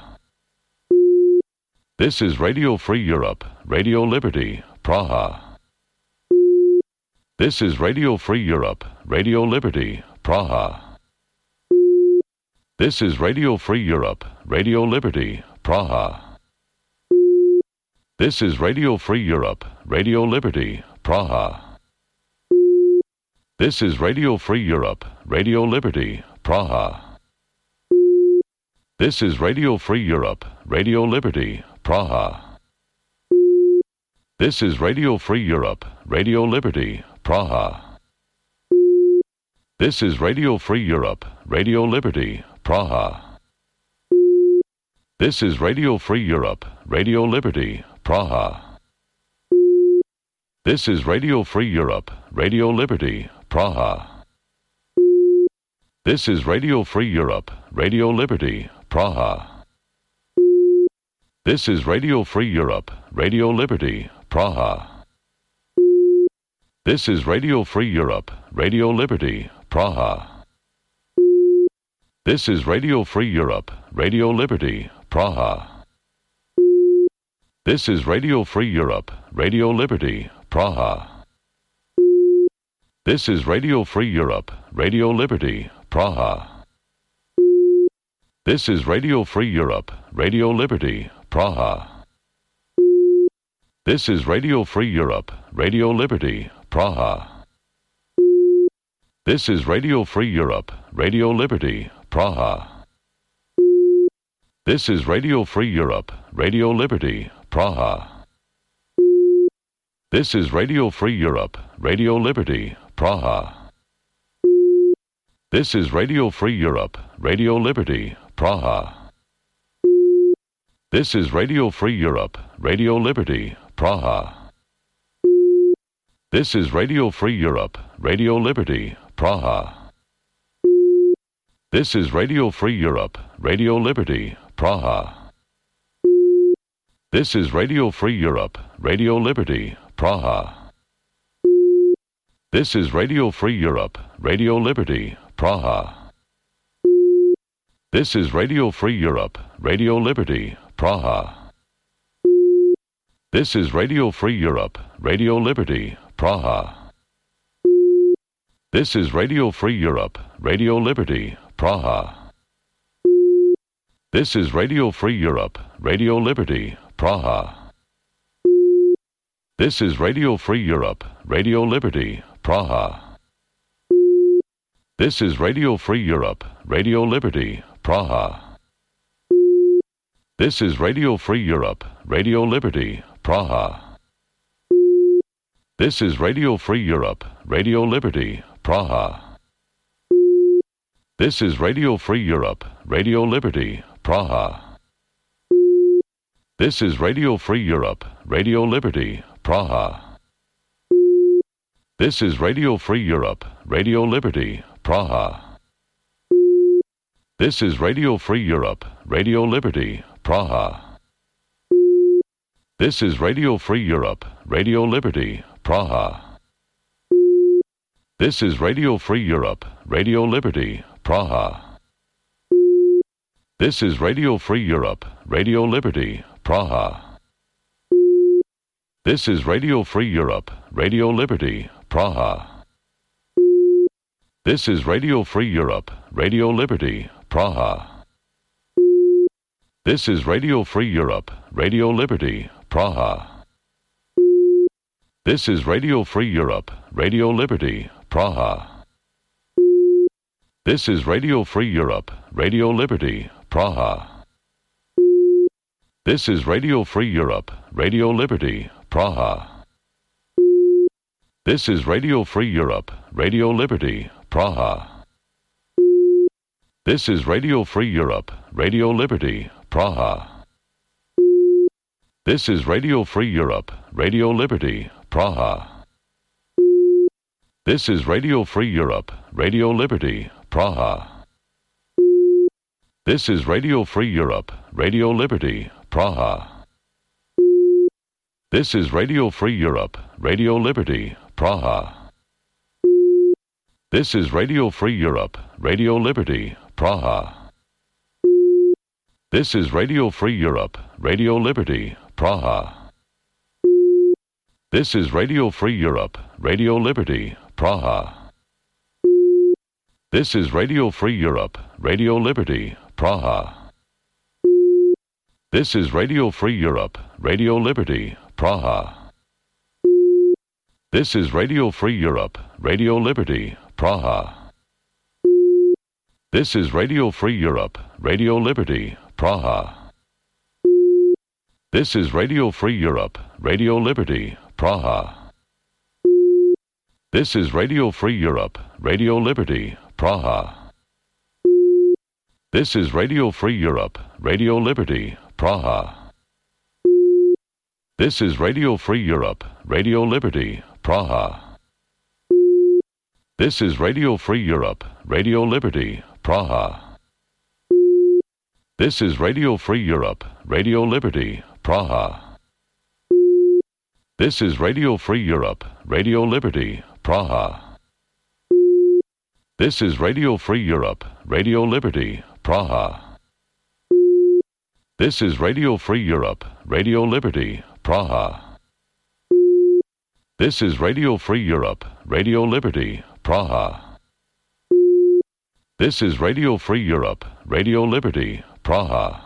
This is Radio Free Europe, Radio Liberty, Praha. This is Radio Free Europe, Radio Liberty, Praha. This is Radio Free Europe, Radio Liberty, Praha. This is Radio Free Europe, Radio Liberty, Praha. This is Radio Free Europe, Radio Liberty, Praha. This is Radio Free Europe, Radio Liberty, Praha. This is Radio Free Europe, Radio Liberty, Praha. This is Radio Free Europe, Radio Liberty, Praha. This is Radio Free Europe, Radio Liberty, Praha. This is Radio Free Europe, Radio Liberty, Praha. This is Radio Free Europe, Radio Liberty, Praha. This is Radio Free Europe, Radio Liberty, Praha. This is Radio Free Europe, Radio Liberty, Praha. This is Radio Free Europe, Radio Liberty, Praha. This is Radio Free Europe, Radio Liberty, Praha. This is Radio Free Europe, Radio Liberty, Praha. This is Radio Free Europe, Radio Liberty, Praha. This is Radio Free Europe, Radio Liberty, Praha. This is Radio Free Europe, Radio Liberty, Praha. This is Radio Free Europe, Radio Liberty, Praha. This is Radio Free Europe, Radio Liberty, Praha. This is Radio Free Europe, Radio Liberty, Praha. This is Radio Free Europe, Radio Liberty, Praha. This is Radio Free Europe, Radio Liberty, Praha. This is Radio Free Europe, Radio Liberty, Praha. This is Radio Free Europe, Radio Liberty, Praha. This is Radio Free Europe, Radio Liberty, Praha. This is Radio Free Europe, Radio Liberty, Praha. This is Radio Free Europe, Radio Liberty, Praha. This is Radio Free Europe, Radio Liberty, Praha. This is Radio Free Europe, Radio Liberty, Praha. This is Radio Free Europe, Radio Liberty, Praha. This is Radio Free Europe, Radio Liberty, Praha. This is Radio Free Europe, Radio Liberty, Praha. This is Radio Free Europe, Radio Liberty, Praha. This is Radio Free Europe, Radio Liberty, Praha. This is Radio Free Europe, Radio Liberty, Praha. This is Radio Free Europe, Radio Liberty, Praha. This is Radio Free Europe, Radio Liberty, Praha. This is Radio Free Europe, Radio Liberty, Praha. This is Radio Free Europe, Radio Liberty, Praha. This is Radio Free Europe, Radio Liberty, Praha. This is Radio Free Europe, Radio Liberty, Praha. This is Radio Free Europe, Radio Liberty, Praha. This is Radio Free Europe, Radio Liberty, Praha. This is Radio Free Europe, Radio Liberty, Praha. This is Radio Free Europe, Radio Liberty, Praha. This is Radio Free Europe, Radio Liberty, Praha. This is Radio Free Europe, Radio Liberty, Praha. This is Radio Free Europe, Radio Liberty, Praha. This is Radio Free Europe, Radio Liberty, Praha. This is Radio Free Europe, Radio Liberty, Praha. This is Radio Free Europe, Radio Liberty, Praha. This is Radio Free Europe, Radio Liberty, Praha. This is Radio Free Europe, Radio Liberty, Praha. This is Radio Free Europe, Radio Liberty, Praha. This is Radio Free Europe, Radio Liberty, Praha. This is Radio Free Europe, Radio Liberty, Praha. This is Radio Free Europe, Radio Liberty, Praha. This is Radio Free Europe, Radio Liberty, Praha. This is Radio Free Europe, Radio Liberty, Praha. This is Radio Free Europe, Radio Liberty, Praha. This is Radio Free Europe, Radio Liberty, Praha. This is Radio Free Europe, Radio Liberty, Praha. This is Radio Free Europe, Radio Liberty, Praha. This is Radio Free Europe, Radio Liberty, Praha. This is Radio Free Europe, Radio Liberty, Praha. This is Radio Free Europe, Radio Liberty, Praha. This is Radio Free Europe, Radio Liberty, Praha. This is Radio Free Europe, Radio Liberty, Praha. This is Radio Free Europe, Radio Liberty, Praha. This is Radio Free Europe, Radio Liberty, Praha.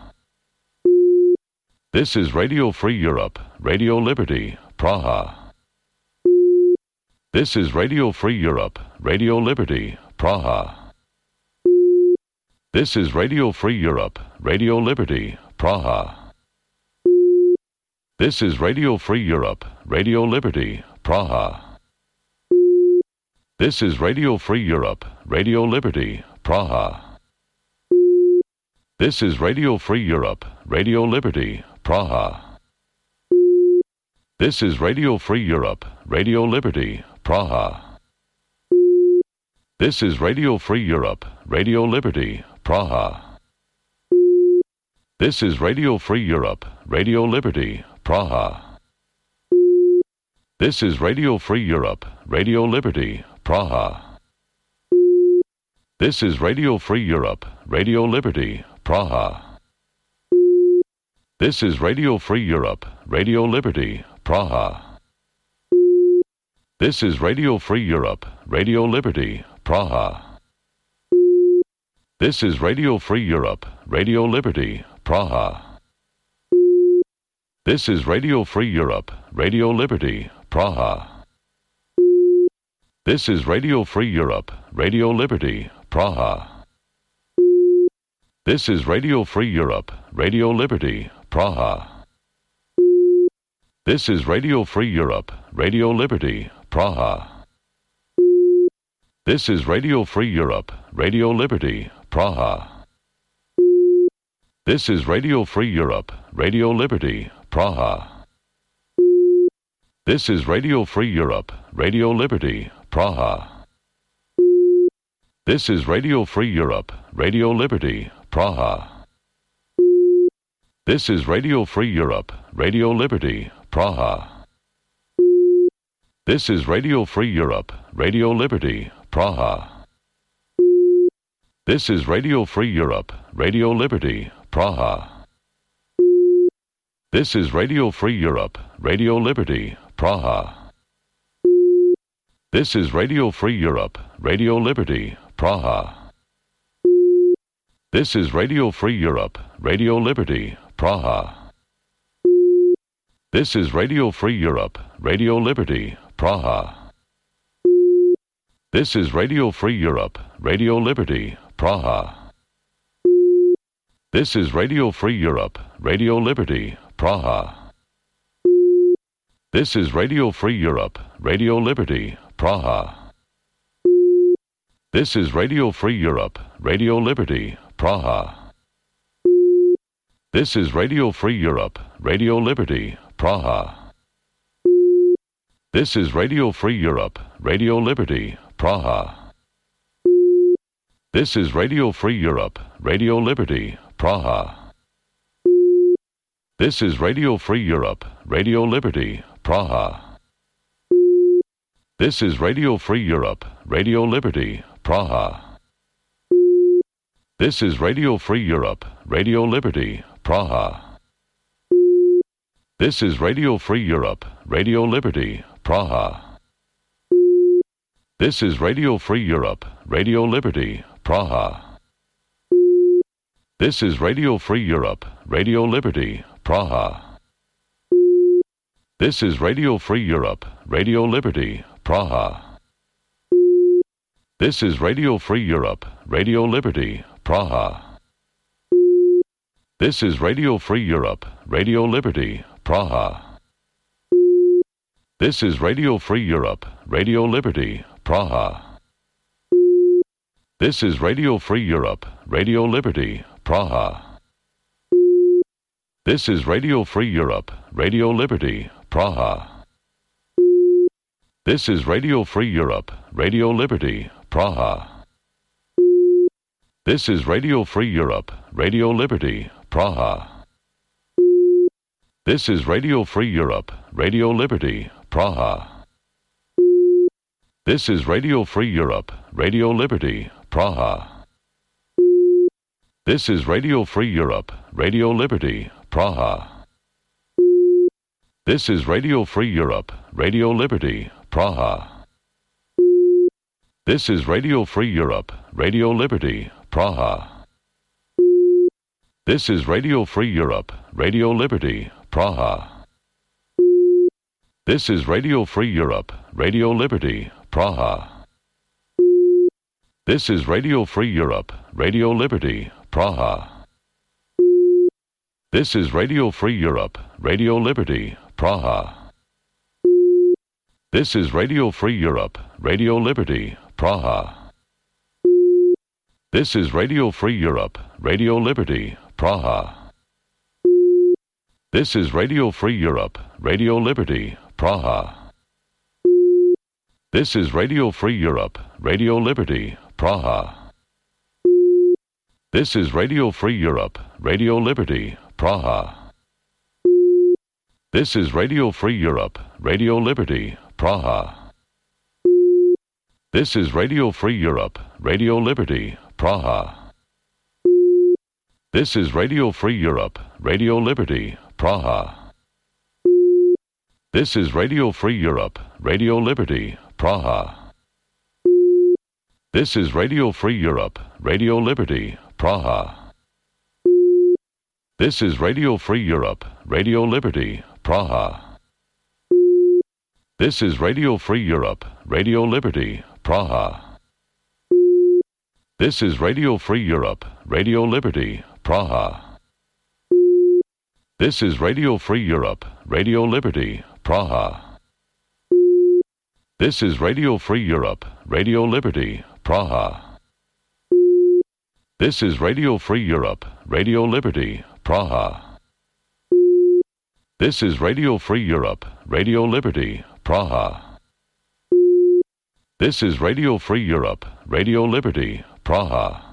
This is Radio Free Europe, Radio Liberty, Praha. This is Radio Free Europe, Radio Liberty, Praha. This is Radio Free Europe, Radio Liberty, Praha. This is Radio Free Europe, Radio Liberty, Praha. This is Radio Free Europe, Radio Liberty, Praha. This is Radio Free Europe, Radio Liberty, Praha. This is Radio Free Europe, Radio Liberty, Praha. This is Radio Free Europe, Radio Liberty, Praha. This is Radio Free Europe, Radio Liberty, Praha. This is Radio Free Europe, Radio Liberty, Praha. This is Radio Free Europe, Radio Liberty, Praha. This is Radio Free Europe, Radio Liberty, Praha. This is Radio Free Europe, Radio Liberty, Praha. This is Radio Free Europe, Radio Liberty, Praha. This is Radio Free Europe, Radio Liberty, Praha. This is Radio Free Europe, Radio Liberty, Praha. This is Radio Free Europe, Radio Liberty, Praha. This is Radio Free Europe, Radio Liberty, Praha. This is Radio Free Europe, Radio Liberty, Praha. This is Radio Free Europe, Radio Liberty, Praha. This is Radio Free Europe, Radio Liberty, Praha. This is Radio Free Europe, Radio Liberty, Praha. This is Radio Free Europe, Radio Liberty, Praha. This is Radio Free Europe, Radio Liberty, Praha. This is Radio Free Europe, Radio Liberty, Praha. This is Radio Free Europe, Radio Liberty, Praha. This is Radio Free Europe, Radio Liberty, Praha. This is Radio Free Europe, Radio Liberty, Praha. This is Radio Free Europe, Radio Liberty, Praha. This is Radio Free Europe, Radio Liberty, Praha. This is Radio Free Europe, Radio Liberty, Praha. This is Radio Free Europe, Radio Liberty, Praha. This is Radio Free Europe, Radio Liberty, Praha. This is Radio Free Europe, Radio Liberty, Praha. This is Radio Free Europe, Radio Liberty, Praha. This is Radio Free Europe, Radio Liberty, Praha. This is Radio Free Europe, Radio Liberty, Praha. This is Radio Free Europe, Radio Liberty, Praha. This is Radio Free Europe, Radio Liberty, Praha. This is Radio Free Europe, Radio Liberty, Praha. This is Radio Free Europe, Radio Liberty, Praha. This is Radio Free Europe, Radio Liberty, Praha. This is Radio Free Europe, Radio Liberty, Praha. This is Radio Free Europe, Radio Liberty, Praha. This is Radio Free Europe, Radio Liberty, Praha. This is Radio Free Europe, Radio Liberty, Praha. This is Radio Free Europe, Radio Liberty, Praha. This is Radio Free Europe, Radio Liberty, Praha. This is Radio Free Europe, Radio Liberty, Praha. This is Radio Free Europe, Radio Liberty, Praha. This is Radio Free Europe, Radio Liberty, Praha. This is Radio Free Europe, Radio Liberty, Praha. This is Radio Free Europe, Radio Liberty, Praha. This is Radio Free Europe, Radio Liberty, Praha. This is Radio Free Europe, Radio Liberty, Praha. This is Radio Free Europe, Radio Liberty, Praha. This is Radio Free Europe, Radio Liberty, Praha. This is Radio Free Europe, Radio Liberty, Praha. This is Radio Free Europe, Radio Liberty, Praha. This is Radio Free Europe, Radio Liberty, Praha. This is Radio Free Europe, Radio Liberty, Praha. This is Radio Free Europe, Radio Liberty, Praha. This is Radio Free Europe, Radio Liberty, Praha. This is Radio Free Europe, Radio Liberty, Praha. This is Radio Free Europe, Radio Liberty, Praha. This is Radio Free Europe, Radio Liberty, Praha. This is Radio Free Europe, Radio Liberty, Praha. This is Radio Free Europe, Radio Liberty, Praha. This is Radio Free Europe, Radio Liberty, Praha. This is Radio Free Europe, Radio Liberty, Praha. This is Radio Free Europe, Radio Liberty, Praha. This is Radio Free Europe, Radio Liberty, Praha. This is Radio Free Europe, Radio Liberty, Praha. This is Radio Free Europe, Radio Liberty, Praha. This is Radio Free Europe, Radio Liberty, Praha. This is Radio Free Europe, Radio Liberty, Praha. This is Radio Free Europe, Radio Liberty, Praha.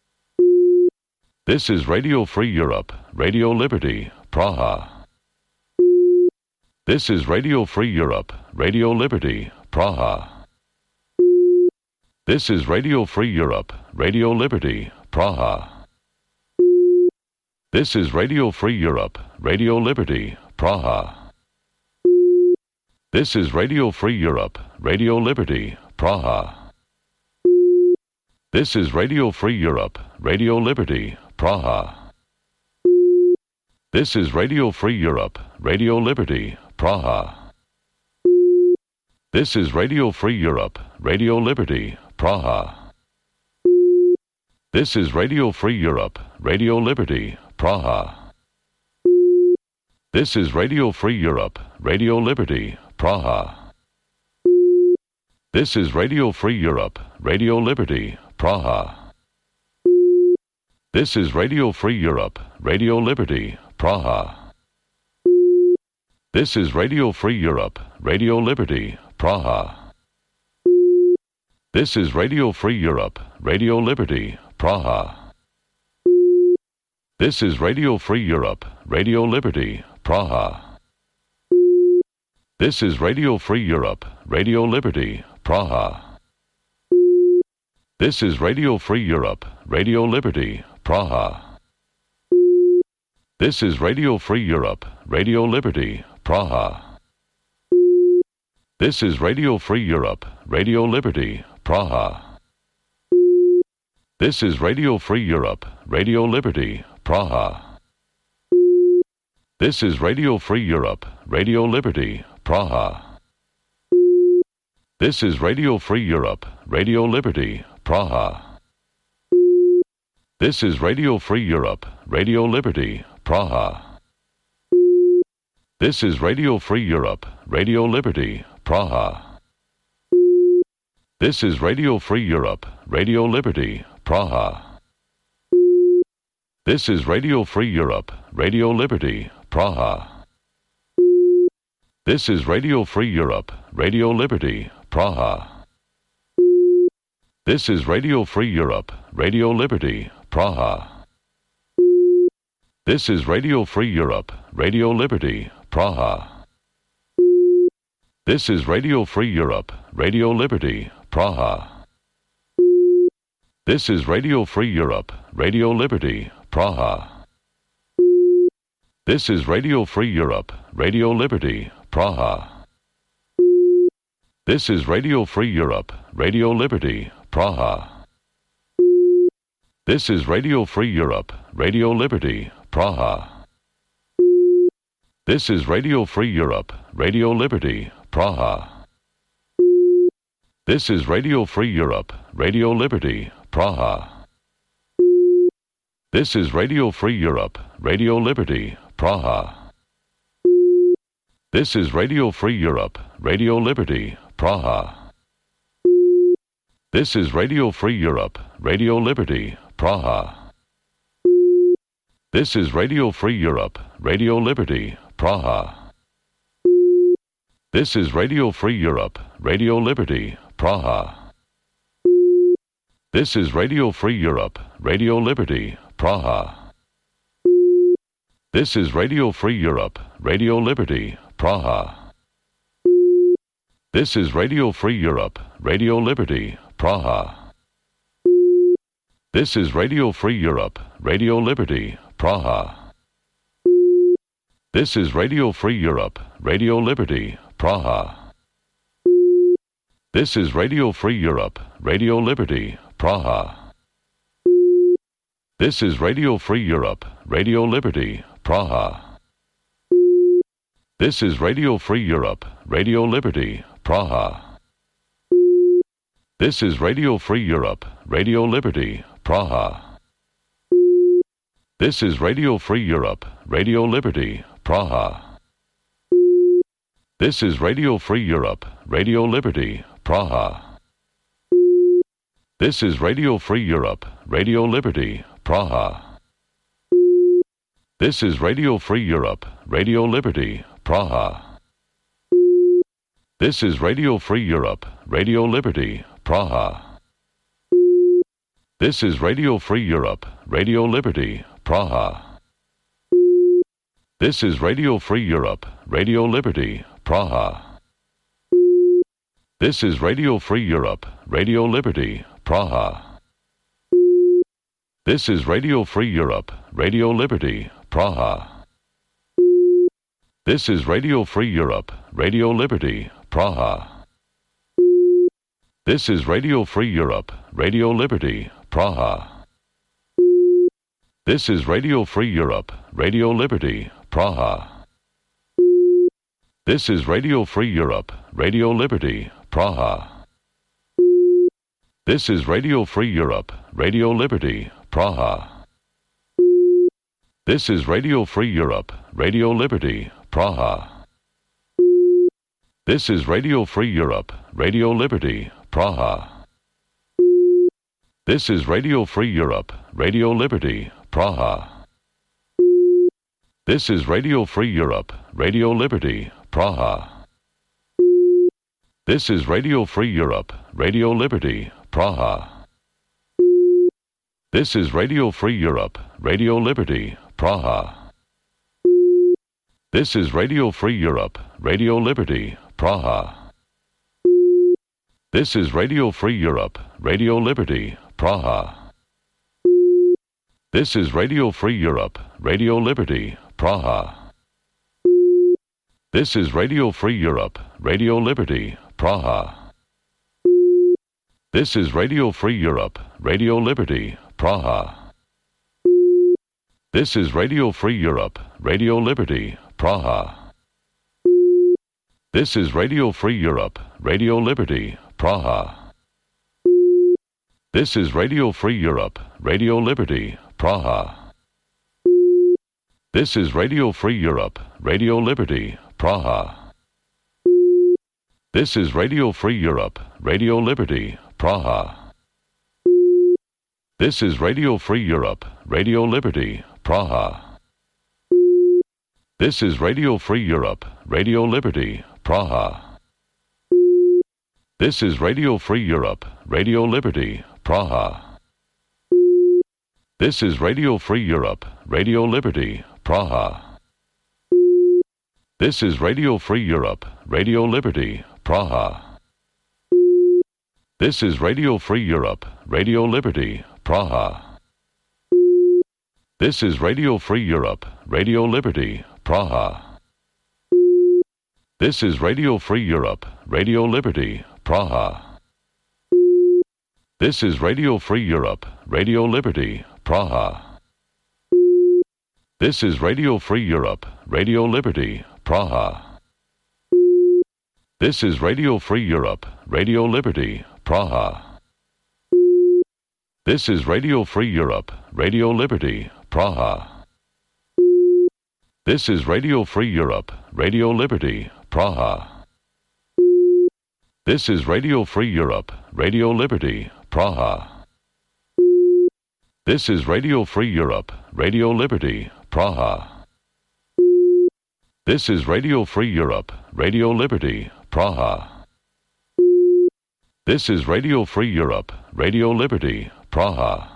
This is Radio Free Europe, Radio Liberty, Praha. This is Radio Free Europe, Radio Liberty, Praha. This is Radio Free Europe, Radio Liberty, Praha. This is Radio Free Europe, Radio Liberty, Praha. This is Radio Free Europe, Radio Liberty, Praha. This is Radio Free Europe, Radio Liberty, Praha. This is Radio Free Europe, Radio Liberty, Praha. This is Radio Free Europe, Radio Liberty, Praha. This is Radio Free Europe, Radio Liberty, Praha. This is Radio Free Europe, Radio Liberty, Praha. This is Radio Free Europe, Radio Liberty, Praha. This is Radio Free Europe, Radio Liberty, Praha. This is Radio Free Europe, Radio Liberty, Praha. This is Radio Free Europe, Radio Liberty, Praha. This is Radio Free Europe, Radio Liberty, Praha. This is Radio Free Europe, Radio Liberty, Praha. This is Radio Free Europe, Radio Liberty, Praha. This is Radio Free Europe, Radio Liberty, Praha. This is Radio Free Europe, Radio Liberty, Praha. This is Radio Free Europe, Radio Liberty, Praha. This is Radio Free Europe, Radio Liberty, Praha. This is Radio Free Europe, Radio Liberty, Praha. This is Radio Free Europe, Radio Liberty, Praha. This is Radio Free Europe, Radio Liberty, Praha. This is Radio Free Europe, Radio Liberty, Praha. This is Radio Free Europe, Radio Liberty, Praha. This is Radio Free Europe, Radio Liberty, Praha. This is Radio Free Europe, Radio Liberty, Praha. This is Radio Free Europe, Radio Liberty, Praha. This is Radio Free Europe, Radio Liberty, Praha. This is Radio Free Europe, Radio Liberty, Praha. This is Radio Free Europe, Radio Liberty, Praha. This is Radio Free Europe, Radio Liberty, Praha. This is Radio Free Europe, Radio Liberty, Praha. This is Radio Free Europe, Radio Liberty, Praha. This is Radio Free Europe, Radio Liberty, Praha. This is Radio Free Europe, Radio Liberty, Praha. This is Radio Free Europe, Radio Liberty, Praha. This is Radio Free Europe, Radio Liberty, Praha. This is Radio Free Europe, Radio Liberty, Praha. This is Radio Free Europe, Radio Liberty, Praha. This is Radio Free Europe, Radio Liberty, Praha. This is Radio Free Europe, Radio Liberty, Praha. This is Radio Free Europe, Radio Liberty, Praha. This is Radio Free Europe, Radio Liberty, Praha. This is Radio Free Europe, Radio Liberty, Praha. This is Radio Free Europe, Radio Liberty, Praha. This is Radio Free Europe, Radio Liberty, Praha. This is Radio Free Europe, Radio Liberty, Praha. This is Radio Free Europe, Radio Liberty, Praha. This is Radio Free Europe, Radio Liberty, Praha. This is Radio Free Europe, Radio Liberty, Praha. This is Radio Free Europe, Radio Liberty, Praha. This is Radio Free Europe, Radio Liberty, Praha. This is Radio Free Europe, Radio Liberty, Praha. This is Radio Free Europe, Radio Liberty, Praha. This is Radio Free Europe, Radio Liberty, Praha. This is Radio Free Europe, Radio Liberty, Praha. This is Radio Free Europe, Radio Liberty, Praha. This is Radio Free Europe, Radio Liberty, Praha. This is Radio Free Europe, Radio Liberty, Praha. This is Radio Free Europe, Radio Liberty, Praha. This is Radio Free Europe, Radio Liberty, Praha. This is Radio Free Europe, Radio Liberty, Praha. This is Radio Free Europe, Radio Liberty, Praha. This is Radio Free Europe, Radio Liberty, Praha. This is Radio Free Europe, Radio Liberty, Praha. This is Radio Free Europe, Radio Liberty, Praha. This is Radio Free Europe, Radio Liberty, Praha. This is Radio Free Europe, Radio Liberty, Praha. This is Radio Free Europe, Radio Liberty, Praha. This is Radio Free Europe, Radio Liberty, Praha. This is Radio Free Europe, Radio Liberty, Praha. This is Radio Free Europe, Radio Liberty, Praha. This is Radio Free Europe, Radio Liberty, Praha. This is Radio Free Europe, Radio Liberty, Praha. This is Radio Free Europe, Radio Liberty, Praha. This is Radio Free Europe, Radio Liberty, Praha. This is Radio Free Europe, Radio Liberty, Praha. This is Radio Free Europe, Radio Liberty, Praha. This is Radio Free Europe, Radio Liberty, Praha. This is Radio Free Europe, Radio Liberty, Praha. This is Radio Free Europe, Radio Liberty, Praha. This is Radio Free Europe, Radio Liberty, Praha. This is Radio Free Europe, Radio Liberty, Praha. This is Radio Free Europe, Radio Liberty, Praha. This is Radio Free Europe, Radio Liberty, Praha. This is Radio Free Europe, Radio Liberty, Praha. This is Radio Free Europe, Radio Liberty, Praha. This is Radio Free Europe, Radio Liberty, Praha. This is Radio Free Europe, Radio Liberty, Praha. This is Radio Free Europe, Radio Liberty, Praha. This is Radio Free Europe, Radio Liberty, Praha. This is Radio Free Europe, Radio Liberty, Praha. This is Radio Free Europe, Radio Liberty, Praha. This is Radio Free Europe, Radio Liberty, Praha. This is Radio Free Europe, Radio Liberty, Praha.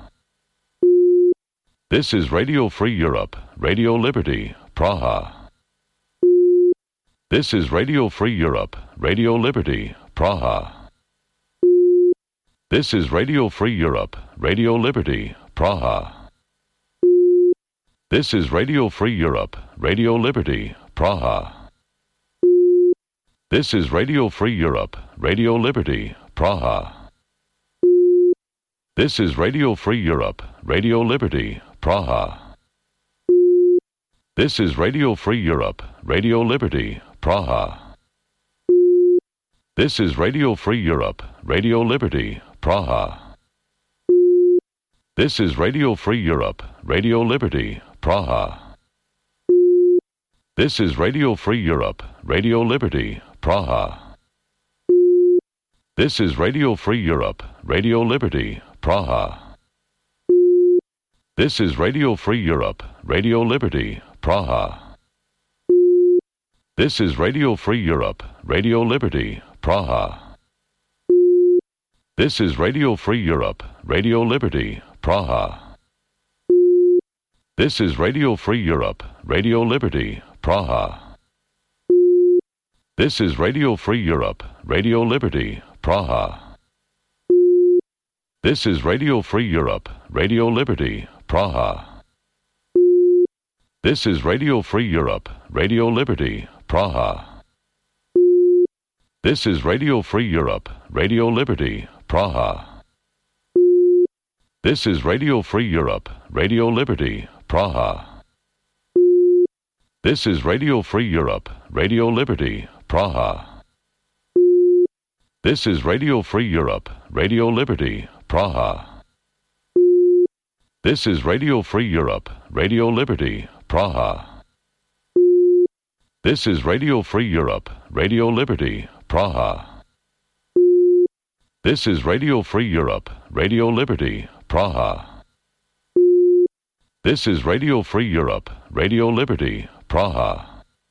This is Radio Free Europe, Radio Liberty, Praha. This is Radio Free Europe, Radio Liberty, Praha. This is Radio Free Europe, Radio Liberty, Praha. This is Radio Free Europe, Radio Liberty, Praha. This is Radio Free Europe, Radio Liberty, Praha. This is Radio Free Europe, Radio Liberty, Praha. This is Radio Free Europe, Radio Liberty, Praha. This is Radio Free Europe, Radio Liberty, Praha. This is Radio Free Europe, Radio Liberty, Praha. This is Radio Free Europe, Radio Liberty, Praha. This is Radio Free Europe, Radio Liberty, Praha. This is Radio Free Europe, Radio Liberty, Praha. This is Radio Free Europe, Radio Liberty, Praha. This is Radio Free Europe, Radio Liberty, Praha. This is Radio Free Europe, Radio Liberty, Praha. This is Radio Free Europe, Radio Liberty, Praha. This is Radio Free Europe, Radio Liberty, Praha. This is Radio Free Europe, Radio Liberty, Praha. This is Radio Free Europe, Radio Liberty, Praha. This is Radio Free Europe, Radio Liberty, Praha. This is Radio Free Europe, Radio Liberty, Praha. This is Radio Free Europe, Radio Liberty, Praha. This is Radio Free Europe, Radio Liberty, Praha. This is Radio Free Europe, Radio Liberty, Praha. This is Radio Free Europe, Radio Liberty, Praha. This is Radio Free Europe, Radio Liberty, Praha.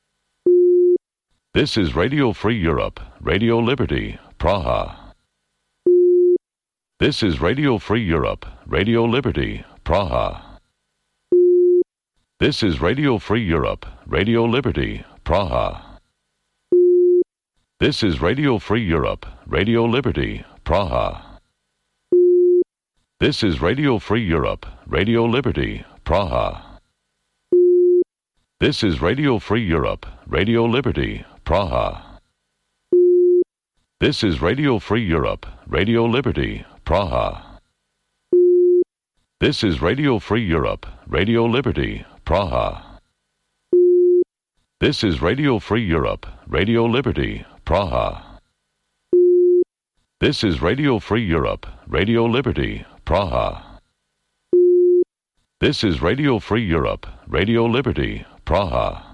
This is Radio Free Europe, Radio Liberty, Praha. This is Radio Free Europe, Radio Liberty, Praha. This is Radio Free Europe, Radio Liberty, Praha. This is Radio Free Europe, Radio Liberty, Praha. This is Radio Free Europe, Radio Liberty, Praha. This is Radio Free Europe, Radio Liberty, Praha. This is Radio Free Europe, Radio Liberty, Praha. This is Radio Free Europe, Radio Liberty, Praha. This is Radio Free Europe, Radio Liberty, Praha. This is Radio Free Europe, Radio Liberty, Praha. This is Radio Free Europe, Radio Liberty, Praha.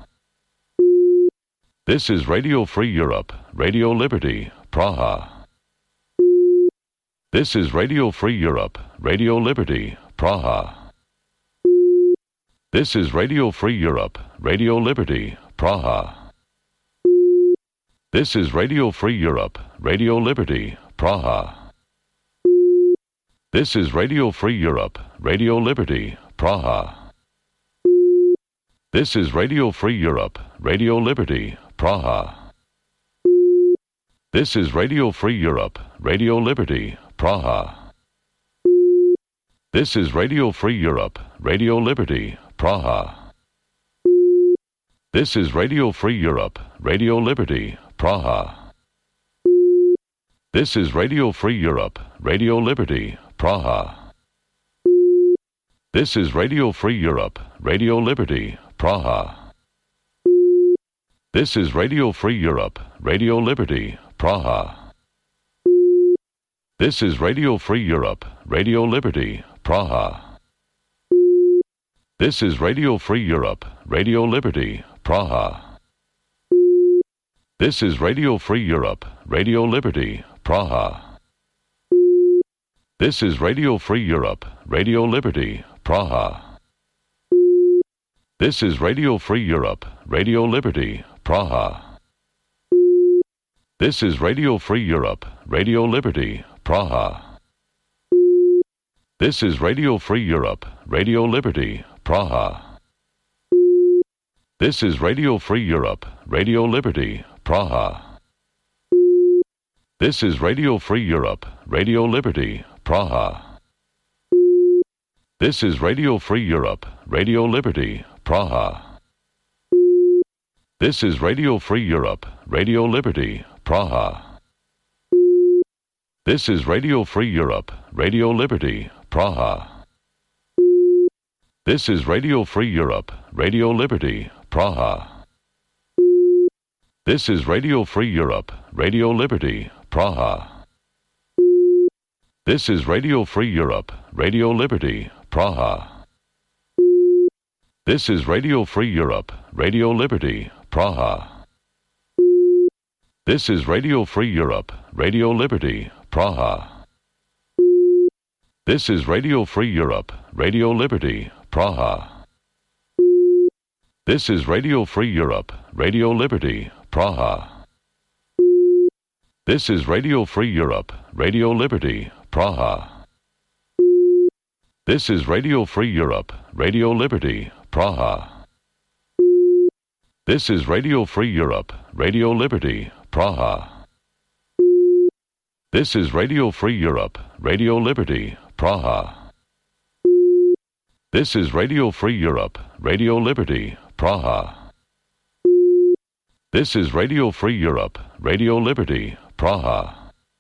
This is Radio Free Europe, Radio Liberty, Praha. This is Radio Free Europe, Radio Liberty, Praha. This is Radio Free Europe, Radio Liberty, Praha. This is Radio Free Europe, Radio Liberty, Praha. This is Radio Free Europe, Radio Liberty, Praha. This is Radio Free Europe, Radio Liberty, Praha. This is Radio Free Europe, Radio Liberty, Praha. This is Radio Free Europe, Radio Liberty, Praha. This is Radio Free Europe, Radio Liberty, Praha. This is Radio Free Europe, Radio Liberty, Praha. This is Radio Free Europe, Radio Liberty, Praha. This is Radio Free Europe, Radio Liberty, Praha. This is Radio Free Europe, Radio Liberty, Praha. This is Radio Free Europe, Radio Liberty, Praha. This is Radio Free Europe, Radio Liberty, Praha. This is Radio Free Europe, Radio Liberty, Praha. This is Radio Free Europe, Radio Liberty, Praha. This is Radio Free Europe, Radio Liberty, Praha. This is Radio Free Europe, Radio Liberty, Praha. This is Radio Free Europe, Radio Liberty, Praha. This is Radio Free Europe, Radio Liberty, Praha. This is Radio Free Europe, Radio Liberty, Praha. This is Radio Free Europe, Radio Liberty, Praha. This is Radio Free Europe, Radio Liberty, Praha. This is Radio Free Europe, Radio Liberty, Praha. This is Radio Free Europe, Radio Liberty, Praha. This is Radio Free Europe, Radio Liberty, Praha. This is Radio Free Europe, Radio Liberty, Praha. This is Radio Free Europe, Radio Liberty, Praha. This is Radio Free Europe, Radio Liberty, Praha. This is Radio Free Europe, Radio Liberty, Praha. This is Radio Free Europe, Radio Liberty, Praha. This is Radio Free Europe, Radio Liberty, Praha. This is Radio Free Europe, Radio Liberty, Praha. This is Radio Free Europe, Radio Liberty, Praha. This is Radio Free Europe, Radio Liberty, Praha. This is Radio Free Europe, Radio Liberty, Praha.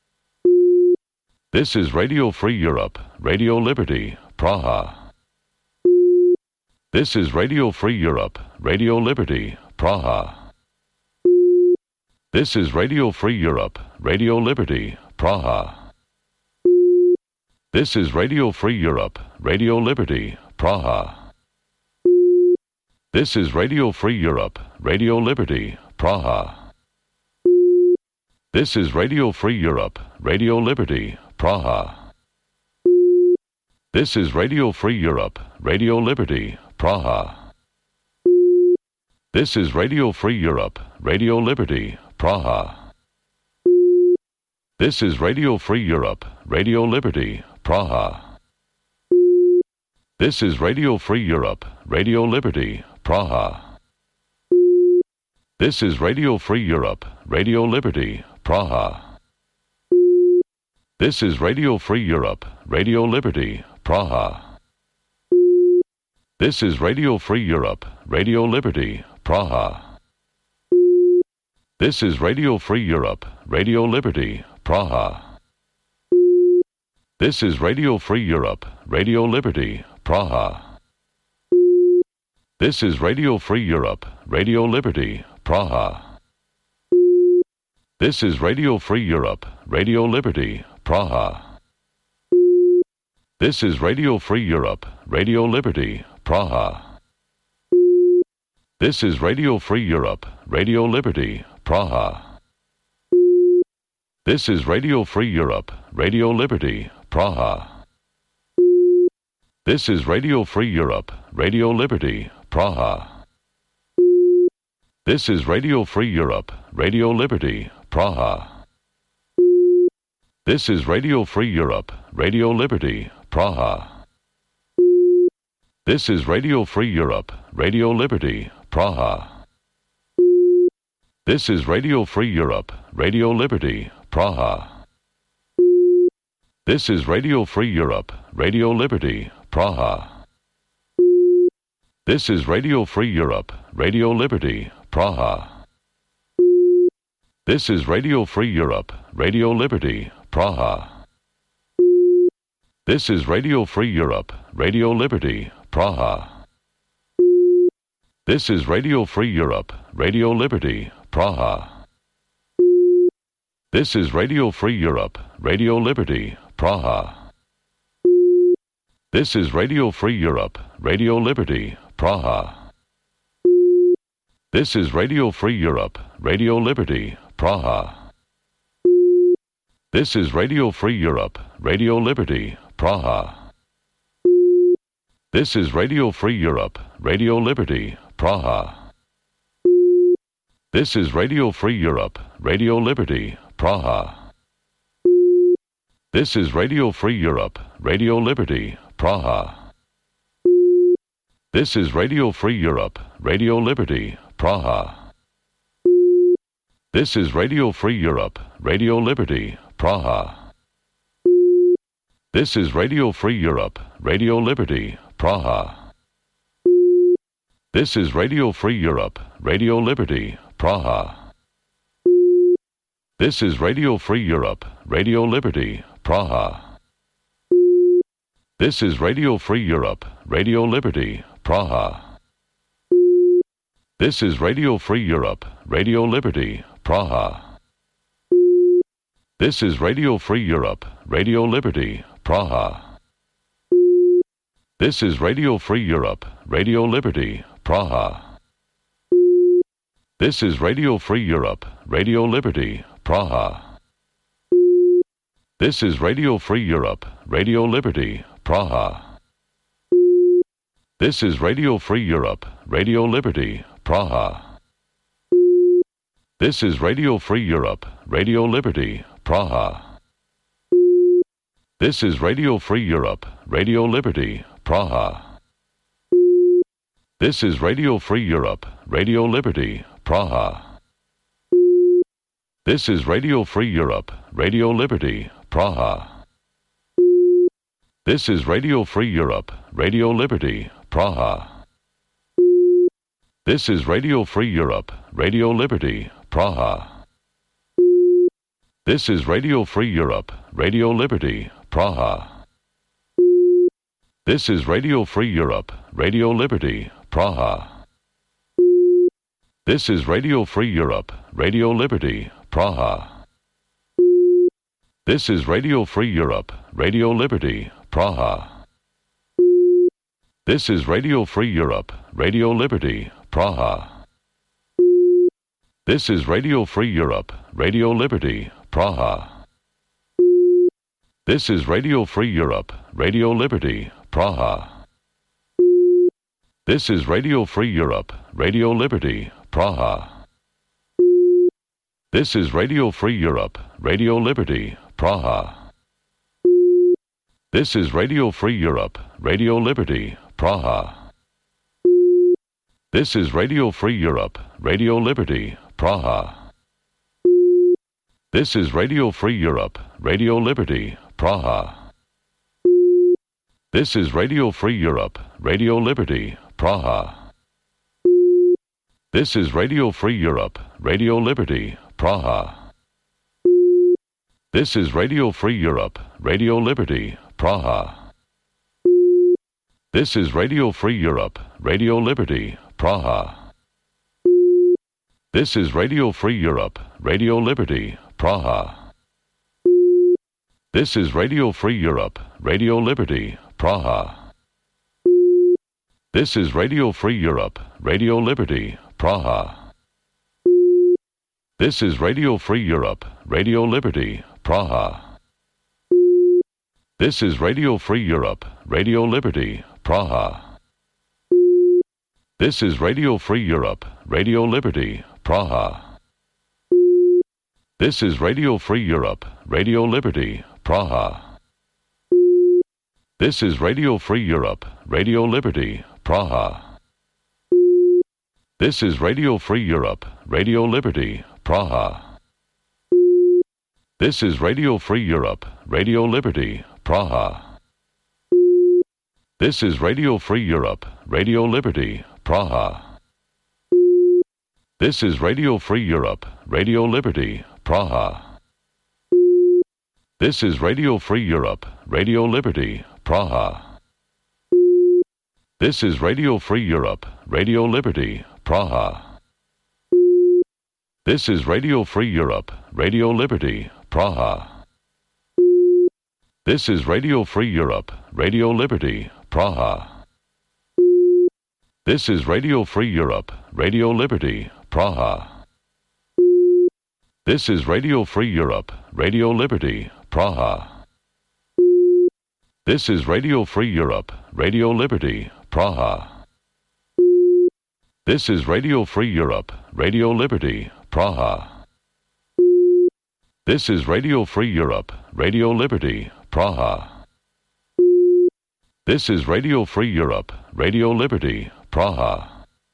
This is Radio Free Europe, Radio Liberty, Praha. This is Radio Free Europe, Radio Liberty, Praha. This is Radio Free Europe, Radio Liberty, Praha. This is Radio Free Europe, Radio Liberty, Praha. This is Radio Free Europe, Radio Liberty, Praha. This is Radio Free Europe, Radio Liberty, Praha. This is Radio Free Europe, Radio Liberty, Praha. This is Radio Free Europe, Radio Liberty, Praha. This is Radio Free Europe, Radio Liberty, Praha. This is Radio Free Europe, Radio Liberty, Praha. This is Radio Free Europe, Radio Liberty, Praha. This is Radio Free Europe, Radio Liberty, Praha. This is Radio Free Europe, Radio Liberty, Praha. This is Radio Free Europe, Radio Liberty, Praha. This is Radio Free Europe, Radio Liberty, Praha. This is Radio Free Europe, Radio Liberty, Praha. This is Radio Free Europe, Radio Liberty, Praha. This is Radio Free Europe, Radio Liberty, Praha. This is Radio Free Europe, Radio Liberty, Praha. This is Radio Free Europe, Radio Liberty, Praha. This is Radio Free Europe, Radio Liberty, Praha. This is Radio Free Europe, Radio Liberty, Praha. This is Radio Free Europe, Radio Liberty, Praha. This is Radio Free Europe, Radio Liberty, Praha. This is Radio Free Europe, Radio Liberty, Praha. This is Radio Free Europe, Radio Liberty, Praha. This is Radio Free Europe, Radio Liberty, Praha. This is Radio Free Europe, Radio Liberty, Praha. This is Radio Free Europe, Radio Liberty, Praha. This is Radio Free Europe, Radio Liberty, Praha. This is Radio Free Europe, Radio Liberty, Praha. This is Radio Free Europe, Radio Liberty, Praha. This is Radio Free Europe, Radio Liberty, Praha. This is Radio Free Europe, Radio Liberty, Praha. This is Radio Free Europe, Radio Liberty, Praha. This is Radio Free Europe, Radio Liberty, Praha. This is Radio Free Europe, Radio Liberty, Praha. This is Radio Free Europe, Radio Liberty, Praha. This is Radio Free Europe, Radio Liberty, Praha. This is Radio Free Europe, Radio Liberty, Praha. This is Radio Free Europe, Radio Liberty, Praha. This is Radio Free Europe, Radio Liberty, Praha. This is Radio Free Europe, Radio Liberty, Praha. This is Radio Free Europe, Radio Liberty, Praha. This is Radio Free Europe, Radio Liberty, Praha. This is Radio Free Europe, Radio Liberty, Praha. This is Radio Free Europe, Radio Liberty, Praha. This is Radio Free Europe, Radio Liberty, Praha. This is Radio Free Europe, Radio Liberty, Praha. This is Radio Free Europe, Radio Liberty, Praha. This is Radio Free Europe, Radio Liberty, Praha. This is Radio Free Europe, Radio Liberty, Praha. This is Radio Free Europe, Radio Liberty, Praha. This is Radio Free Europe, Radio Liberty, Praha. This is Radio Free Europe, Radio Liberty, Praha. This is Radio Free Europe, Radio Liberty, Praha. This is Radio Free Europe, Radio Liberty, Praha. This is Radio Free Europe, Radio Liberty, Praha. This is Radio Free Europe, Radio Liberty, Praha. This is Radio Free Europe, Radio Liberty, Praha. This is Radio Free Europe, Radio Liberty, Praha. This is Radio Free Europe, Radio Liberty, Praha. This is Radio Free Europe, Radio Liberty, Praha. This is Radio Free Europe, Radio Liberty, Praha. This is Radio Free Europe, Radio Liberty, Praha. This is Radio Free Europe, Radio Liberty, Praha. This is Radio Free Europe, Radio Liberty, Praha. This is Radio Free Europe, Radio Liberty, Praha. This is Radio Free Europe, Radio Liberty, Praha. This is Radio Free Europe, Radio Liberty, Praha. This is Radio Free Europe, Radio Liberty, Praha. This is Radio Free Europe, Radio Liberty, Praha. This is Radio Free Europe, Radio Liberty, Praha. This is Radio Free Europe, Radio Liberty, Praha. This is Radio Free Europe, Radio Liberty, Praha. This is Radio Free Europe, Radio Liberty, Praha. This is Radio Free Europe, Radio Liberty, Praha. This is Radio Free Europe, Radio Liberty, Praha. This is Radio Free Europe, Radio Liberty, Praha. This is Radio Free Europe, Radio Liberty, Praha. This is Radio Free Europe, Radio Liberty, Praha. This is Radio Free Europe, Radio Liberty, Praha. This is Radio Free Europe, Radio Liberty, Praha. This is Radio Free Europe, Radio Liberty, Praha. This is Radio Free Europe, Radio Liberty, Praha. This is Radio Free Europe, Radio Liberty, Praha. This is Radio Free Europe, Radio Liberty, Praha. This is Radio Free Europe, Radio Liberty, Praha. This is Radio Free Europe, Radio Liberty, Praha. This is Radio Free Europe, Radio Liberty, Praha. This is Radio Free Europe, Radio Liberty, Praha. This is Radio Free Europe, Radio Liberty, Praha. This is Radio Free Europe, Radio Liberty, Praha.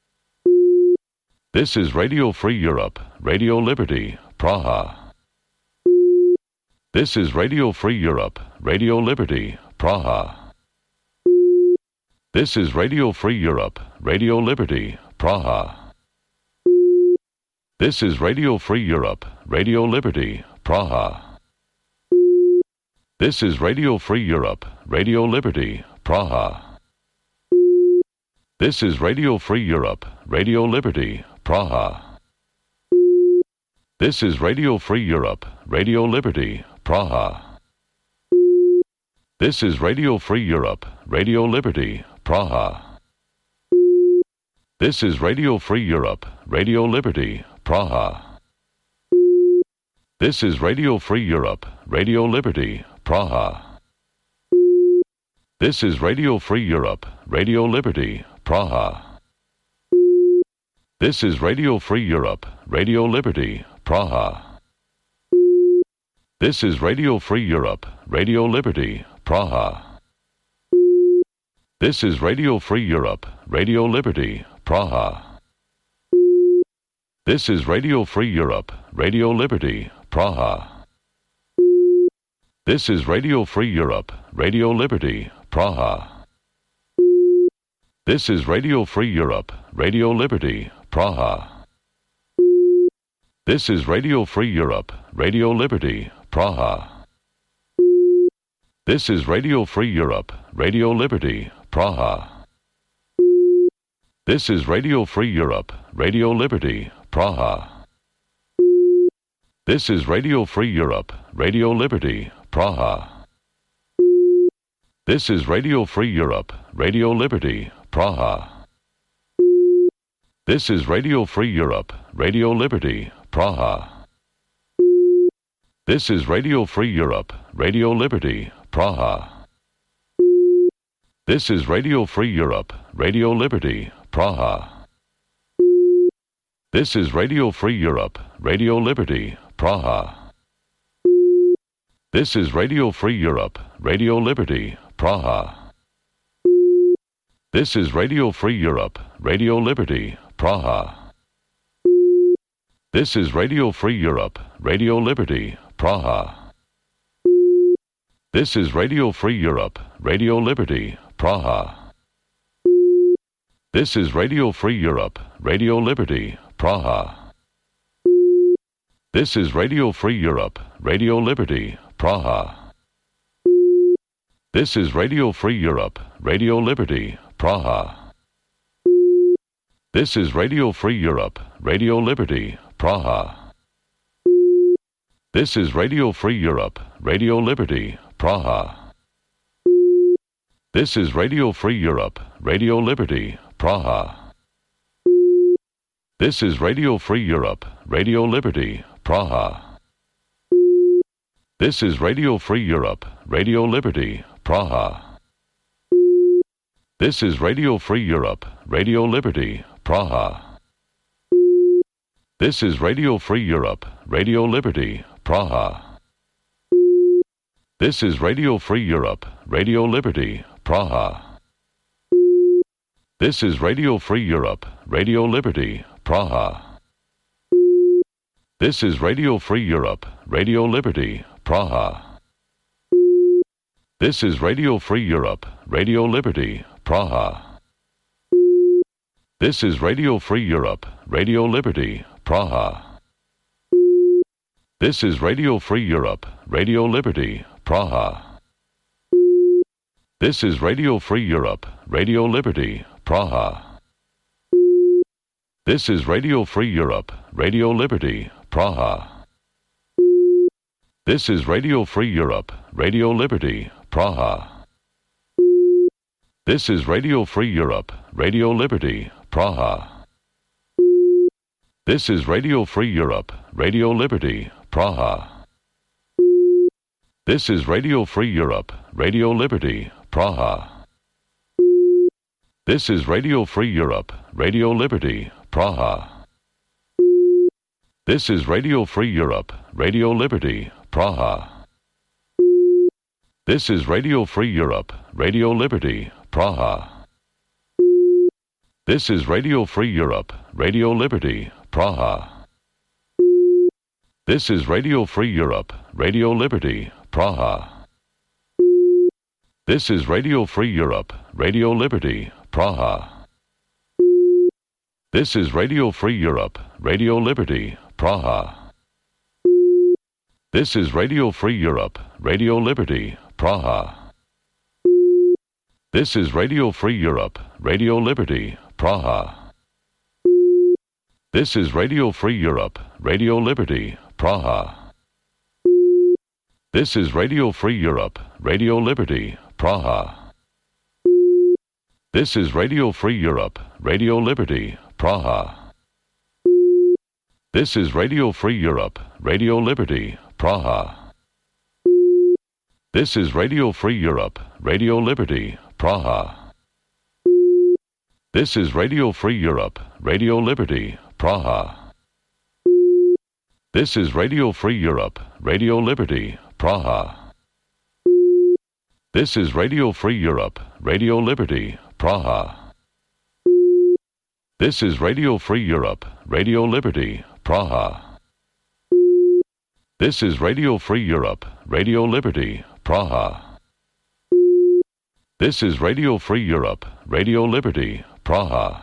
This is Radio Free Europe, Radio Liberty, Praha. This is Radio Free Europe, Radio Liberty, Praha. This is Radio Free Europe, Radio Liberty, Praha. This is Radio Free Europe, Radio Liberty, Praha. This is Radio Free Europe, Radio Liberty, Praha. This is Radio Free Europe, Radio Liberty, Praha. This is Radio Free Europe, Radio Liberty, Praha. This is Radio Free Europe, Radio Liberty, Praha. This is Radio Free Europe, Radio Liberty, Praha. This is Radio Free Europe, Radio Liberty, Praha. This is Radio Free Europe, Radio Liberty, Praha. This is Radio Free Europe, Radio Liberty, Praha. This is Radio Free Europe, Radio Liberty, Praha. This is Radio Free Europe, Radio Liberty, Praha. This is Radio Free Europe, Radio Liberty, Praha. This is Radio Free Europe, Radio Liberty, Praha. This is Radio Free Europe, Radio Liberty, Praha. This is Radio Free Europe, Radio Liberty, Praha. This is Radio Free Europe, Radio Liberty, Praha. This is Radio Free Europe, Radio Liberty, Praha. This is Radio Free Europe, Radio Liberty, Praha. This is Radio Free Europe, Radio Liberty, Praha. This is Radio Free Europe, Radio Liberty, Praha. This is Radio Free Europe, Radio Liberty, Praha. This is Radio Free Europe, Radio Liberty, Praha. This is Radio Free Europe, Radio Liberty, Praha. This is Radio Free Europe, Radio Liberty, Praha. This is Radio Free Europe, Radio Liberty, Praha. This is Radio Free Europe, Radio Liberty, Praha. This is Radio Free Europe, Radio Liberty, Praha. This is Radio Free Europe, Radio Liberty, Praha. This is Radio Free Europe, Radio Liberty, Praha. This is Radio Free Europe, Radio Liberty, Praha. This is Radio Free Europe, Radio Liberty, Praha. This is Radio Free Europe, Radio Liberty, Praha. This is Radio Free Europe, Radio Liberty, Praha. This is Radio Free Europe, Radio Liberty, Praha. This is Radio Free Europe, Radio Liberty, Praha. This is Radio Free Europe, Radio Liberty, Praha. This is Radio Free Europe, Radio Liberty, Praha. This is Radio Free Europe, Radio Liberty, Praha. This is Radio Free Europe, Radio Liberty, Praha. This is Radio Free Europe, Radio Liberty, Praha. This is Radio Free Europe, Radio Liberty, Praha. This is Radio Free Europe, Radio Liberty, Praha. This is Radio Free Europe, Radio Liberty, Praha. This is Radio Free Europe, Radio Liberty, Praha. This is Radio Free Europe, Radio Liberty, Praha. This is Radio Free Europe, Radio Liberty, Praha. This is Radio Free Europe, Radio Liberty, Praha. This is Radio Free Europe, Radio Liberty, Praha. This is Radio Free Europe, Radio Liberty, Praha. This is Radio Free Europe, Radio Liberty, Praha. This is Radio Free Europe, Radio Liberty, Praha. This is Radio Free Europe, Radio Liberty, Praha. This is Radio Free Europe, Radio Liberty, Praha. This is Radio Free Europe, Radio Liberty, Praha. This is Radio Free Europe, Radio Liberty, Praha. This is Radio Free Europe, Radio Liberty, Praha. This is Radio Free Europe, Radio Liberty, Praha. This is Radio Free Europe, Radio Liberty, Praha. This is Radio Free Europe, Radio Liberty, Praha. This is Radio Free Europe, Radio Liberty, Praha. This is Radio Free Europe, Radio Liberty, Praha. This is Radio Free Europe, Radio Liberty, Praha. This is Radio Free Europe, Radio Liberty, Praha. This is Radio Free Europe, Radio Liberty, Praha. This is Radio Free Europe, Radio Liberty, Praha. This is Radio Free Europe, Radio Liberty, Praha. This is Radio Free Europe, Radio Liberty, Praha. This is Radio Free Europe, Radio Liberty, Praha. This is Radio Free Europe, Radio Liberty, Praha.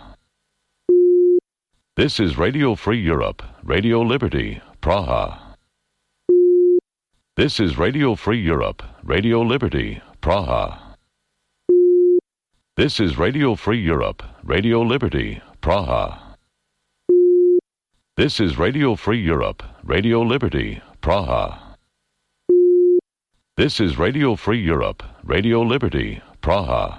This is Radio Free Europe, Radio Liberty, Praha. This is Radio Free Europe, Radio Liberty, Praha. This is Radio Free Europe, Radio Liberty, Praha. This is Radio Free Europe, Radio Liberty, Praha. This is Radio Free Europe, Radio Liberty, Praha.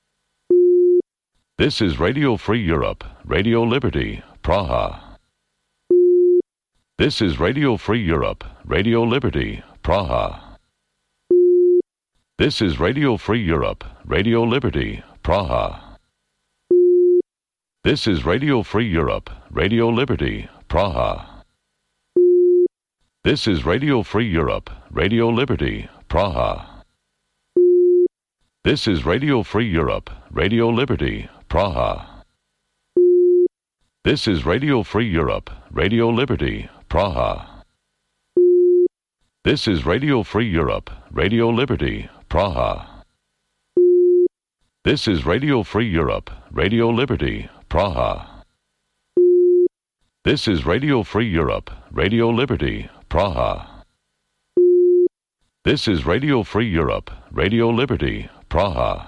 This is Radio Free Europe, Radio Liberty, Praha. This is Radio Free Europe, Radio Liberty, Praha. This is Radio Free Europe, Radio Liberty, Praha. This is Radio Free Europe, Radio Liberty, Praha. This is Radio Free Europe, Radio Liberty, Praha. This is Radio Free Europe, Radio Liberty, Praha. This is Radio Free Europe, Radio Liberty, Praha. This is Radio Free Europe, Radio Liberty, Praha. This is Radio Free Europe, Radio Liberty, Praha. This is Radio Free Europe, Radio Liberty, Praha. This is Radio Free Europe, Radio Liberty, Praha.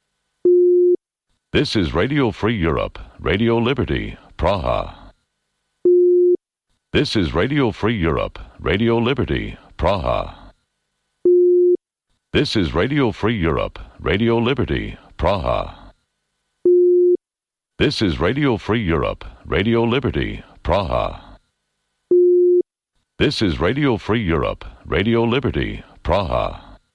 This is Radio Free Europe, Radio Liberty, Praha. This is Radio Free Europe, Radio Liberty, Praha. This is Radio Free Europe, Radio Liberty, Praha. This is Radio Free Europe, Radio Liberty, Praha. This is Radio Free Europe, Radio Liberty, Praha.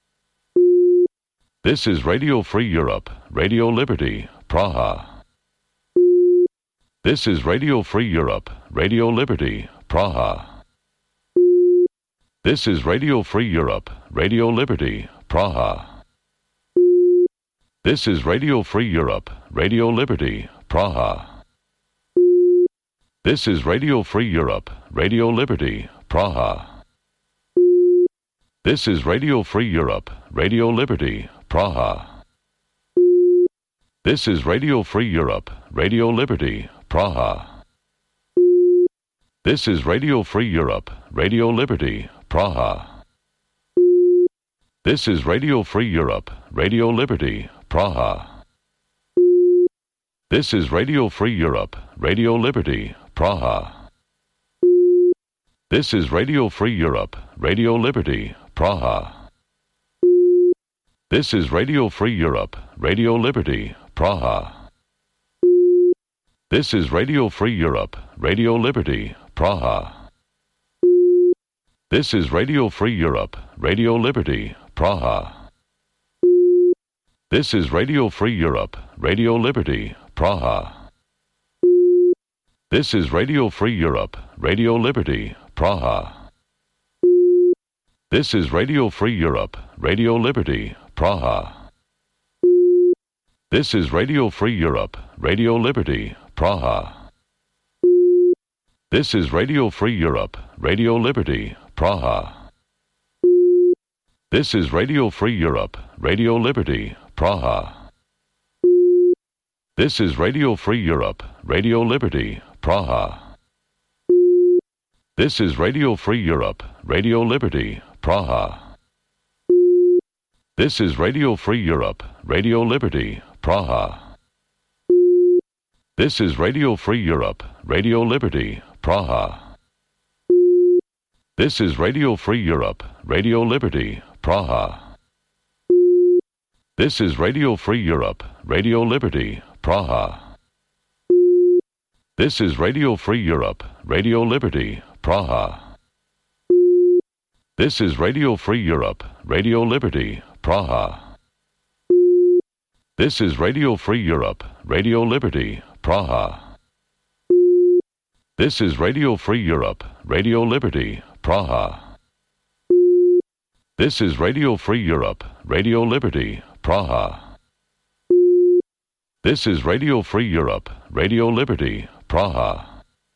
This is Radio Free Europe, Radio Liberty, Praha. This is Radio Free Europe, Radio Liberty, Praha. This is Radio Free Europe, Radio Liberty, Praha. This is Radio Free Europe, Radio Liberty, Praha. This is Radio Free Europe, Radio Liberty, Praha. This is Radio Free Europe, Radio Liberty, Praha. This is Radio Free Europe, Radio Liberty, Praha. This is Radio Free Europe, Radio Liberty, Praha. This is Radio Free Europe, Radio Liberty, Praha. This is Radio Free Europe, Radio Liberty, Praha. This is Radio Free Europe, Radio Liberty, Praha. This is Radio Free Europe, Radio Liberty, Praha. This is Radio Free Europe, Radio Liberty, Praha. This is Radio Free Europe, Radio Liberty, Praha. This is Radio Free Europe, Radio Liberty, Praha. This is Radio Free Europe, Radio Liberty, Praha. This is Radio Free Europe, Radio Liberty, Praha. This is Radio Free Europe, Radio Liberty, Praha. This is Radio Free Europe, Radio Liberty, Praha. This is Radio Free Europe, Radio Liberty, Praha. This is Radio Free Europe, Radio Liberty, Praha. This is Radio Free Europe, Radio Liberty, Praha. This is Radio Free Europe, Radio Liberty, Praha. This is Radio Free Europe, Radio Liberty, Praha. This is Radio Free Europe, Radio Liberty, Praha. This is Radio Free Europe, Radio Liberty, Praha. This is Radio Free Europe, Radio Liberty, Praha. This is Radio Free Europe, Radio Liberty, Praha. This is Radio Free Europe, Radio Liberty, Praha. This is Radio Free Europe, Radio Liberty, Praha. This is Radio Free Europe, Radio Liberty, Praha. This is Radio Free Europe, Radio Liberty, Praha.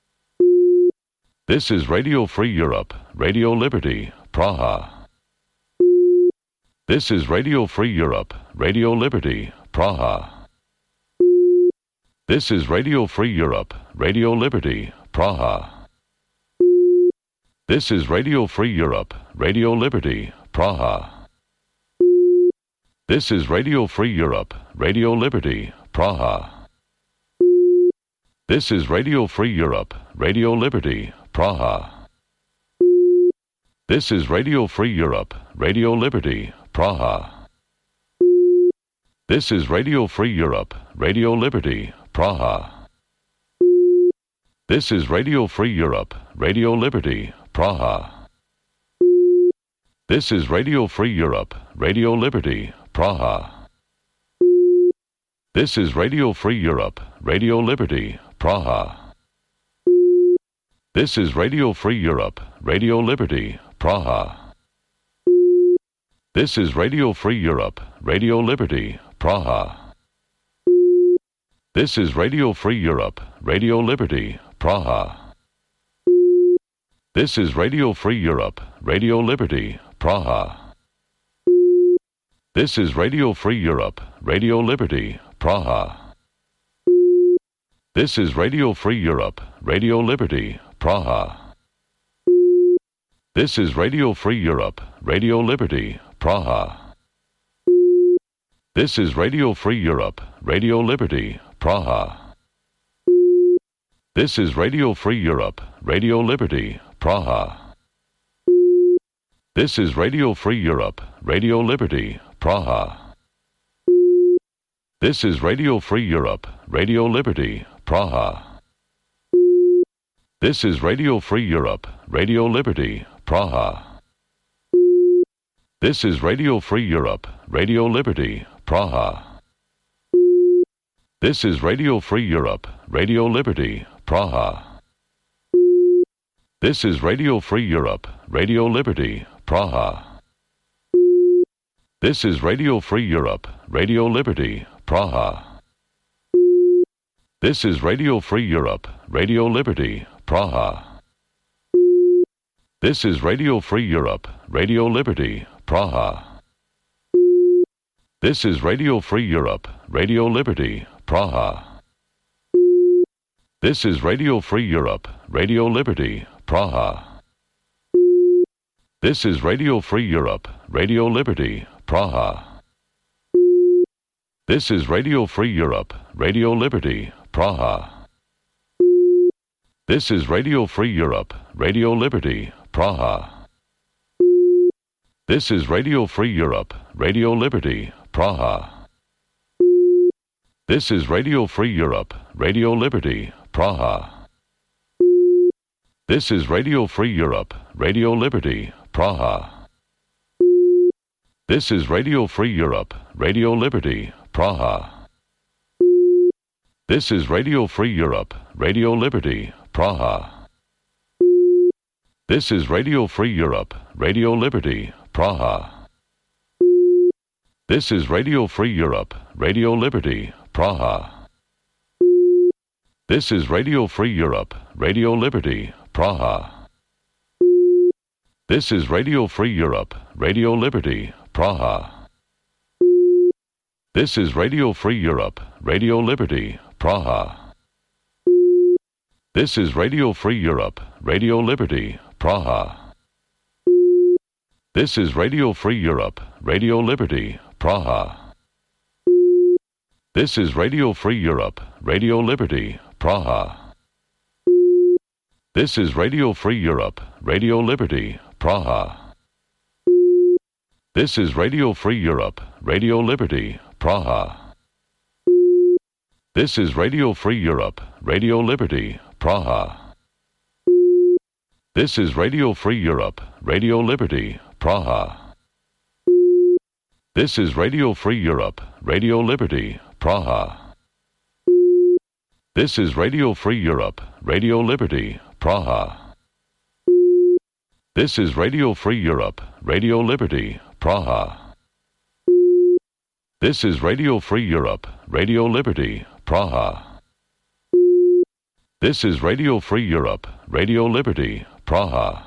This is Radio Free Europe, Radio Liberty, Praha. This is Radio Free Europe, Radio Liberty, Praha. This is Radio Free Europe, Radio Liberty, Praha. This is Radio Free Europe, Radio Liberty, Praha. This is Radio Free Europe, Radio Liberty, Praha. This is Radio Free Europe, Radio Liberty, Praha. This is Radio Free Europe, Radio Liberty, Praha. This is Radio Free Europe, Radio Liberty, Praha. This is Radio Free Europe, Radio Liberty, Praha. This is Radio Free Europe, Radio Liberty, Praha. This is Radio Free Europe, Radio Liberty, Praha. This is Radio Free Europe, Radio Liberty, Praha. This is Radio Free Europe, Radio Liberty, Praha. This is Radio Free Europe, Radio Liberty, Praha. This is Radio Free Europe, Radio Liberty, Praha. This is Radio Free Europe, Radio Liberty, Praha. This is Radio Free Europe, Radio Liberty, Praha. This is Radio Free Europe, Radio Liberty, Praha. This is Radio Free Europe, Radio Liberty, Praha. This is Radio Free Europe, Radio Liberty, Praha. This is Radio Free Europe, Radio Liberty, Praha. This is Radio Free Europe, Radio Liberty, Praha. This is Radio Free Europe, Radio Liberty, Praha. This is Radio Free Europe, Radio Liberty, Praha. This is Radio Free Europe, Radio Liberty, Praha. This is Radio Free Europe, Radio Liberty, Praha. This is Radio Free Europe, Radio Liberty, Praha. This is Radio Free Europe, Radio Liberty, Praha. This is Radio Free Europe, Radio Liberty, Praha. This is Radio Free Europe, Radio Liberty, Praha. This is Radio Free Europe, Radio Liberty, Praha. This is Radio Free Europe, Radio Liberty, Praha. This is Radio Free Europe, Radio Liberty, Praha. This is Radio Free Europe, Radio Liberty, Praha. This is Radio Free Europe, Radio Liberty, Praha. This is Radio Free Europe, Radio Liberty, Praha. This is Radio Free Europe, Radio Liberty, Praha. This is Radio Free Europe, Radio Liberty, Praha. This is Radio Free Europe, Radio Liberty, Praha. This is Radio Free Europe, Radio Liberty, Praha. This is Radio Free Europe, Radio Liberty, Praha. This is Radio Free Europe, Radio Liberty, Praha. This is Radio Free Europe, Radio Liberty, Praha. This is Radio Free Europe, Radio Liberty, Praha. This is Radio Free Europe, Radio Liberty, Praha. This is Radio Free Europe, Radio Liberty, Praha. This is Radio Free Europe, Radio Liberty, Praha. This is Radio Free Europe, Radio Liberty, Praha. This is Radio Free Europe, Radio Liberty, Praha. This is Radio Free Europe, Radio Liberty, Praha. This is Radio Free Europe, Radio Liberty, Praha. This is Radio Free Europe, Radio Liberty, Praha. This is Radio Free Europe, Radio Liberty, Praha. This is Radio Free Europe, Radio Liberty, Praha. This is Radio Free Europe, Radio Liberty, Praha. This is Radio Free Europe, Radio Liberty, Praha.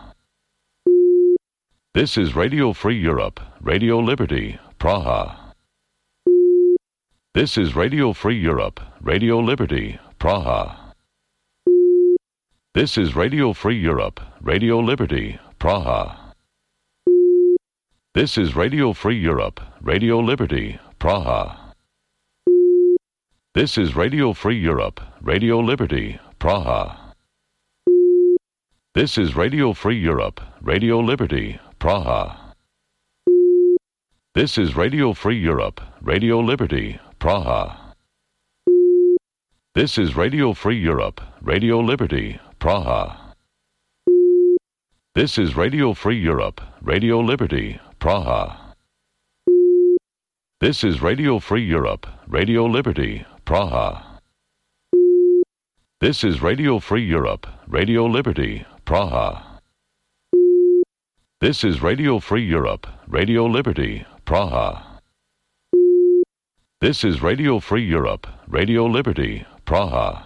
This is Radio Free Europe, Radio Liberty, Praha. This is Radio Free Europe, Radio Liberty, Praha. This is Radio Free Europe, Radio Liberty, Praha. This is Radio Free Europe, Radio Liberty, Praha. This is Radio Free Europe, Radio Liberty, Praha. This is Radio Free Europe, Radio Liberty, Praha. This is Radio Free Europe, Radio Liberty, Praha. This is Radio Free Europe, Radio Liberty, Praha. This is Radio Free Europe, Radio Liberty, Praha. This is Radio Free Europe, Radio Liberty, Praha. This is Radio Free Europe, Radio Liberty, Praha. This is Radio Free Europe, Radio Liberty, Praha. This is Radio Free Europe, Radio Liberty, Praha.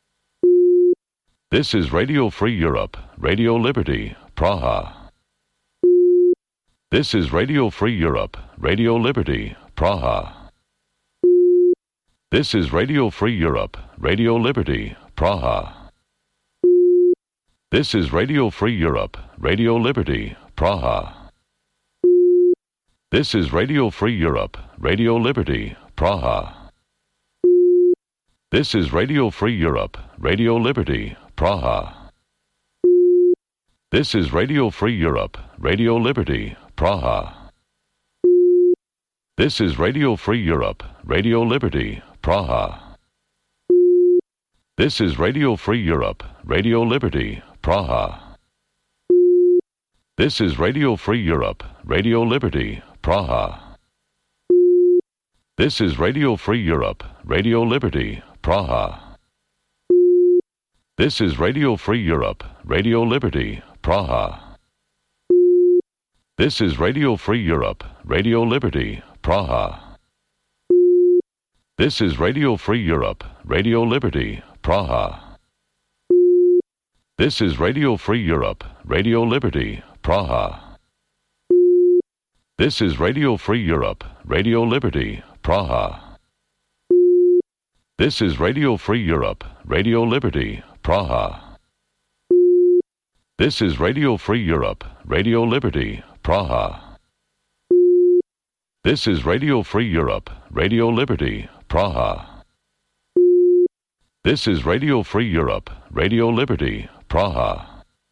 This is Radio Free Europe, Radio Liberty, Praha. This is Radio Free Europe, Radio Liberty, Praha. This is Radio Free Europe, Radio Liberty, Praha. This is Radio Free Europe, Radio Liberty, Praha. This is Radio Free Europe, Radio Liberty, Praha. This is Radio Free Europe, Radio Liberty, Praha. This is Radio Free Europe, Radio Liberty, Praha. This is Radio Free Europe, Radio Liberty, Praha. This is Radio Free Europe, Radio Liberty, Praha. This is Radio Free Europe, Radio Liberty, Praha. This is Radio Free Europe, Radio Liberty, Praha. This is Radio Free Europe, Radio Liberty, Praha. This is Radio Free Europe, Radio Liberty, Praha. This is Radio Free Europe, Radio Liberty, Praha. This is Radio Free Europe, Radio Liberty, Praha. This is Radio Free Europe, Radio Liberty, Praha. This is Radio Free Europe, Radio Liberty, Praha. This is Radio Free Europe, Radio Liberty, Praha. This is Radio Free Europe, Radio Liberty, Praha. This is Radio Free Europe, Radio Liberty, Praha.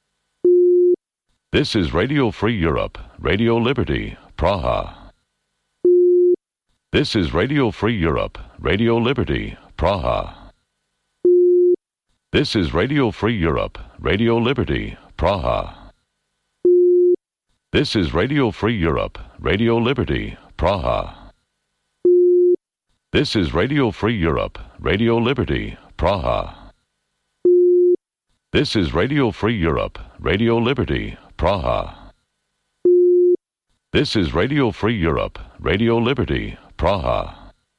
This is Radio Free Europe, Radio Liberty, Praha. This is Radio Free Europe, Radio Liberty, Praha. This is Radio Free Europe, Radio Liberty, Praha. This is Radio Free Europe, Radio Liberty, Praha. This is Radio Free Europe, Radio Liberty, Praha. This is Radio Free Europe, Radio Liberty, Praha. This is Radio Free Europe, Radio Liberty, Praha.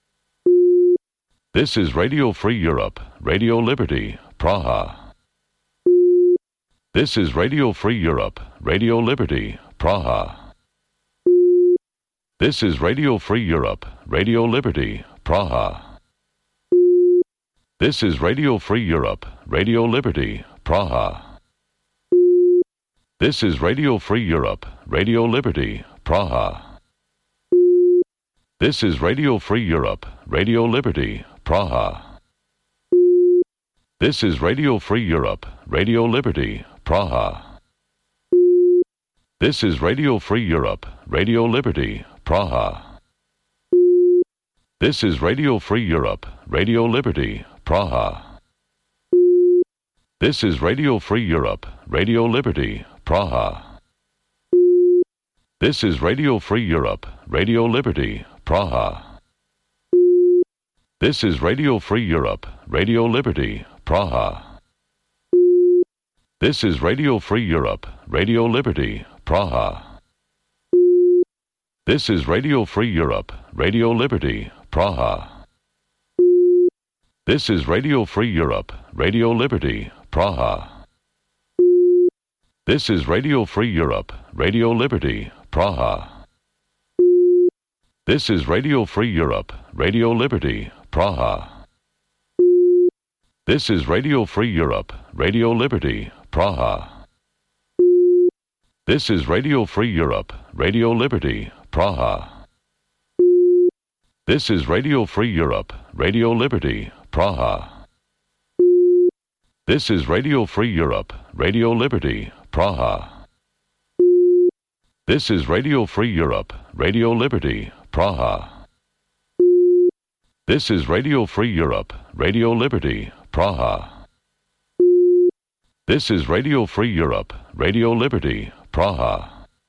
This is Radio Free Europe, Radio Liberty, Praha. This is Radio Free Europe, Radio Liberty, Praha. This is Radio Free Europe, Radio Liberty, Praha. This is Radio Free Europe, Radio Liberty, Praha. This is Radio Free Europe, Radio Liberty, Praha. This is Radio Free Europe, Radio Liberty, Praha. This is Radio Free Europe, Radio Liberty, Praha. This is Radio Free Europe, Radio Liberty, Praha. This is Radio Free Europe, Radio Liberty, Praha. This is Radio Free Europe, Radio Liberty, Praha. This is Radio Free Europe, Radio Liberty, Praha. This is Radio Free Europe, Radio Liberty, Praha. This is Radio Free Europe, Radio Liberty, Praha. This is Radio Free Europe, Radio Liberty, Praha. This is Radio Free Europe, Radio Liberty, Praha. This is Radio Free Europe, Radio Liberty, Praha. This is Radio Free Europe, Radio Liberty, Praha. This is Radio Free Europe, Radio Liberty, Praha. This is Radio Free Europe, Radio Liberty, Praha. This is Radio Free Europe, Radio Liberty, Praha. This is Radio Free Europe, Radio Liberty, Praha. This is Radio Free Europe, Radio Liberty, Praha. This is Radio Free Europe, Radio Liberty, Praha. This is Radio Free Europe, Radio Liberty, Praha.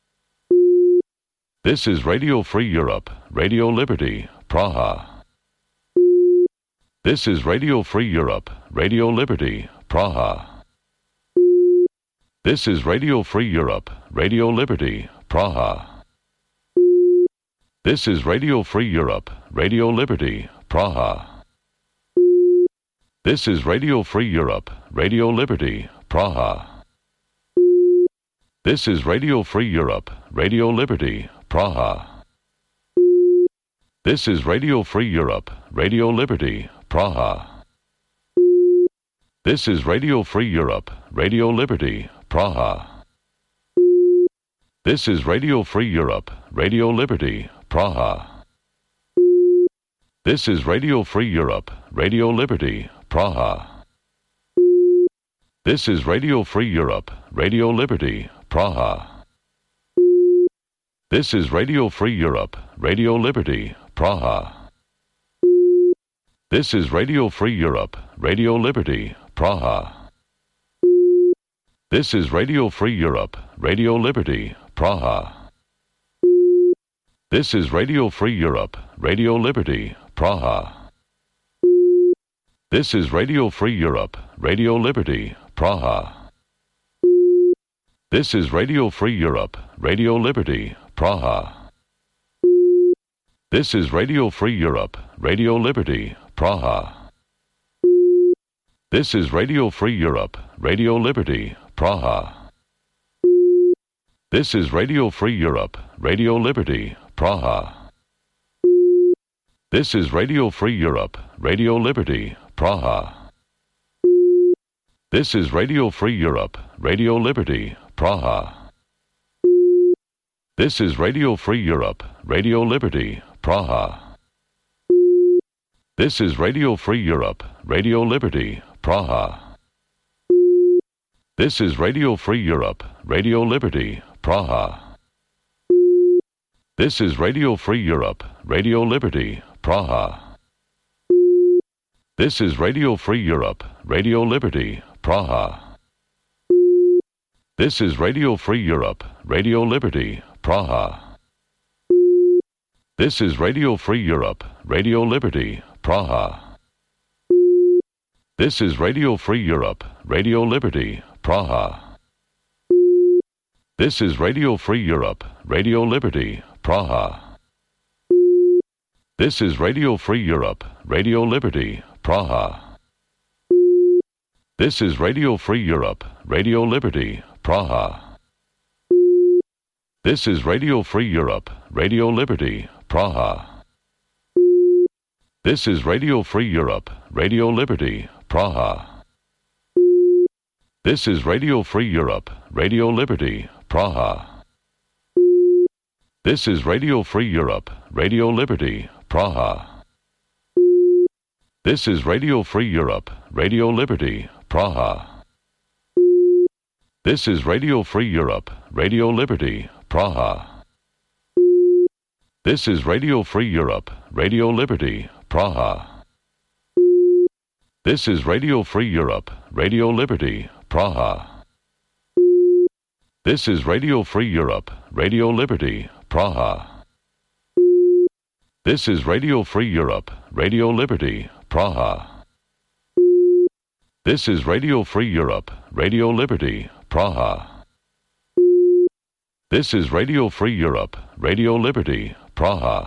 This is Radio Free Europe, Radio Liberty, Praha. This is Radio Free Europe, Radio Liberty, Praha. This is Radio Free Europe, Radio Liberty, Praha. This is Radio Free Europe, Radio Liberty, Praha. This is Radio Free Europe, Radio Liberty, Praha. This is Radio Free Europe, Radio Liberty, Praha. This is Radio Free Europe, Radio Liberty, Praha. This is Radio Free Europe, Radio Liberty, Praha. This is Radio Free Europe, Radio Liberty, Praha. This is Radio Free Europe, Radio Liberty, Praha. This is Radio Free Europe, Radio Liberty, Praha. This is Radio Free Europe, Radio Liberty, Praha. This is Radio Free Europe, Radio Liberty, Praha. This is Radio Free Europe, Radio Liberty, Praha. This is Radio Free Europe, Radio Liberty, Praha. This is Radio Free Europe, Radio Liberty, Praha. This is Radio Free Europe, Radio Liberty, Praha. This is Radio Free Europe, Radio Liberty, Praha. This is Radio Free Europe, Radio Liberty, Praha. This is Radio Free Europe, Radio Liberty, Praha. This is Radio Free Europe, Radio Liberty, Praha. This is Radio Free Europe, Radio Liberty, Praha. This is Radio Free Europe, Radio Liberty, Praha. This is Radio Free Europe, Radio Liberty, Praha. This is Radio Free Europe, Radio Liberty, Praha. This is Radio Free Europe, Radio Liberty, Praha. This is Radio Free Europe, Radio Liberty, Praha. This is Radio Free Europe, Radio Liberty, Praha. This is Radio Free Europe, Radio Liberty, Praha. This is Radio Free Europe, Radio Liberty, Praha. This is Radio Free Europe, Radio Liberty, Praha. This is Radio Free Europe, Radio Liberty, Praha. This is Radio Free Europe, Radio Liberty, Praha. This is Radio Free Europe, Radio Liberty, Praha. This is Radio Free Europe, Radio Liberty, Praha. This is Radio Free Europe, Radio Liberty, Praha. This is Radio Free Europe, Radio Liberty, Praha. This is Radio Free Europe, Radio Liberty, Praha. This is Radio Free Europe, Radio Liberty, Praha. This is Radio Free Europe, Radio Liberty, Praha. This is Radio Free Europe, Radio Liberty, Praha. This is Radio Free Europe, Radio Liberty, Praha. This is Radio Free Europe, Radio Liberty, Praha. This is Radio Free Europe, Radio Liberty, Praha. This is Radio Free Europe, Radio Liberty, Praha.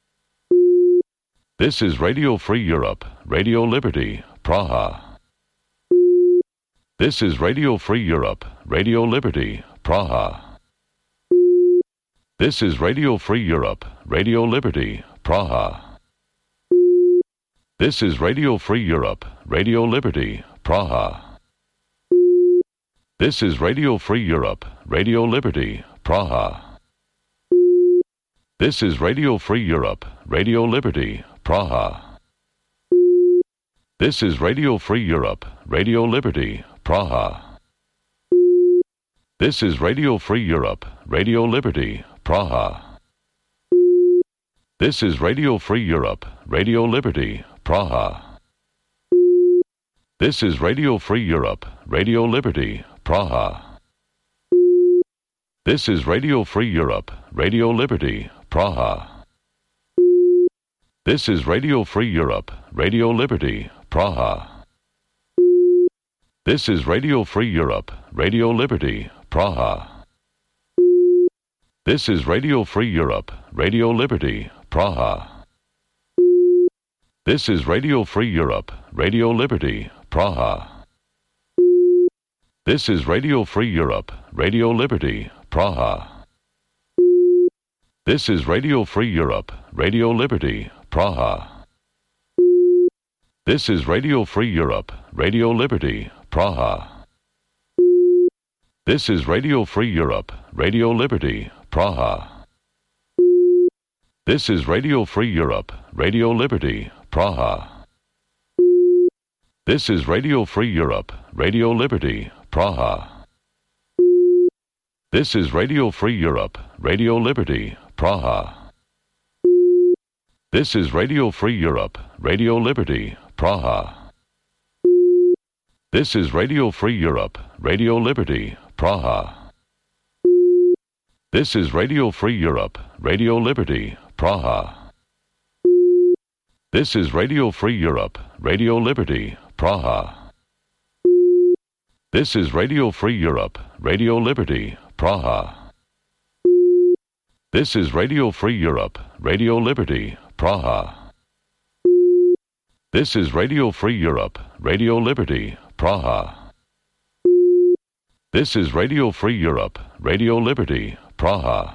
This is Radio Free Europe, Radio Liberty, Praha. This is Radio Free Europe, Radio Liberty, Praha. This is Radio Free Europe, Radio Liberty, Praha. This is Radio Free Europe, Radio Liberty, Praha. This is Radio Free Europe, Radio Liberty, Praha. This is Radio Free Europe, Radio Liberty, Praha. This is Radio Free Europe, Radio Liberty, Praha. This is Radio Free Europe, Radio Liberty, Praha. This is Radio Free Europe, Radio Liberty, Praha. This is Radio Free Europe, Radio Liberty, Praha. This is Radio Free Europe, Radio Liberty, Praha. This is Radio Free Europe, Radio Liberty, Praha. This is Radio Free Europe, Radio Liberty, Praha. This is Radio Free Europe, Radio Liberty, Praha. This is Radio Free Europe, Radio Liberty, Praha. This is Radio Free Europe, Radio Liberty, Praha. This is Radio Free Europe, Radio Liberty, Praha. This is Radio Free Europe, Radio Liberty, Praha. This is Radio Free Europe, Radio Liberty, Praha. This is Radio Free Europe, Radio Liberty, Praha. This is Radio Free Europe, Radio Liberty, Praha. This is Radio Free Europe, Radio Liberty, Praha. This is Radio Free Europe, Radio Liberty, Praha. This is Radio Free Europe, Radio Liberty, Praha. This is Radio Free Europe, Radio Liberty, Praha. This is Radio Free Europe, Radio Liberty, Praha. This is Radio Free Europe, Radio Liberty, Praha. This is Radio Free Europe, Radio Liberty, Praha. This is Radio Free Europe, Radio Liberty, Praha. This is Radio Free Europe, Radio Liberty, Praha.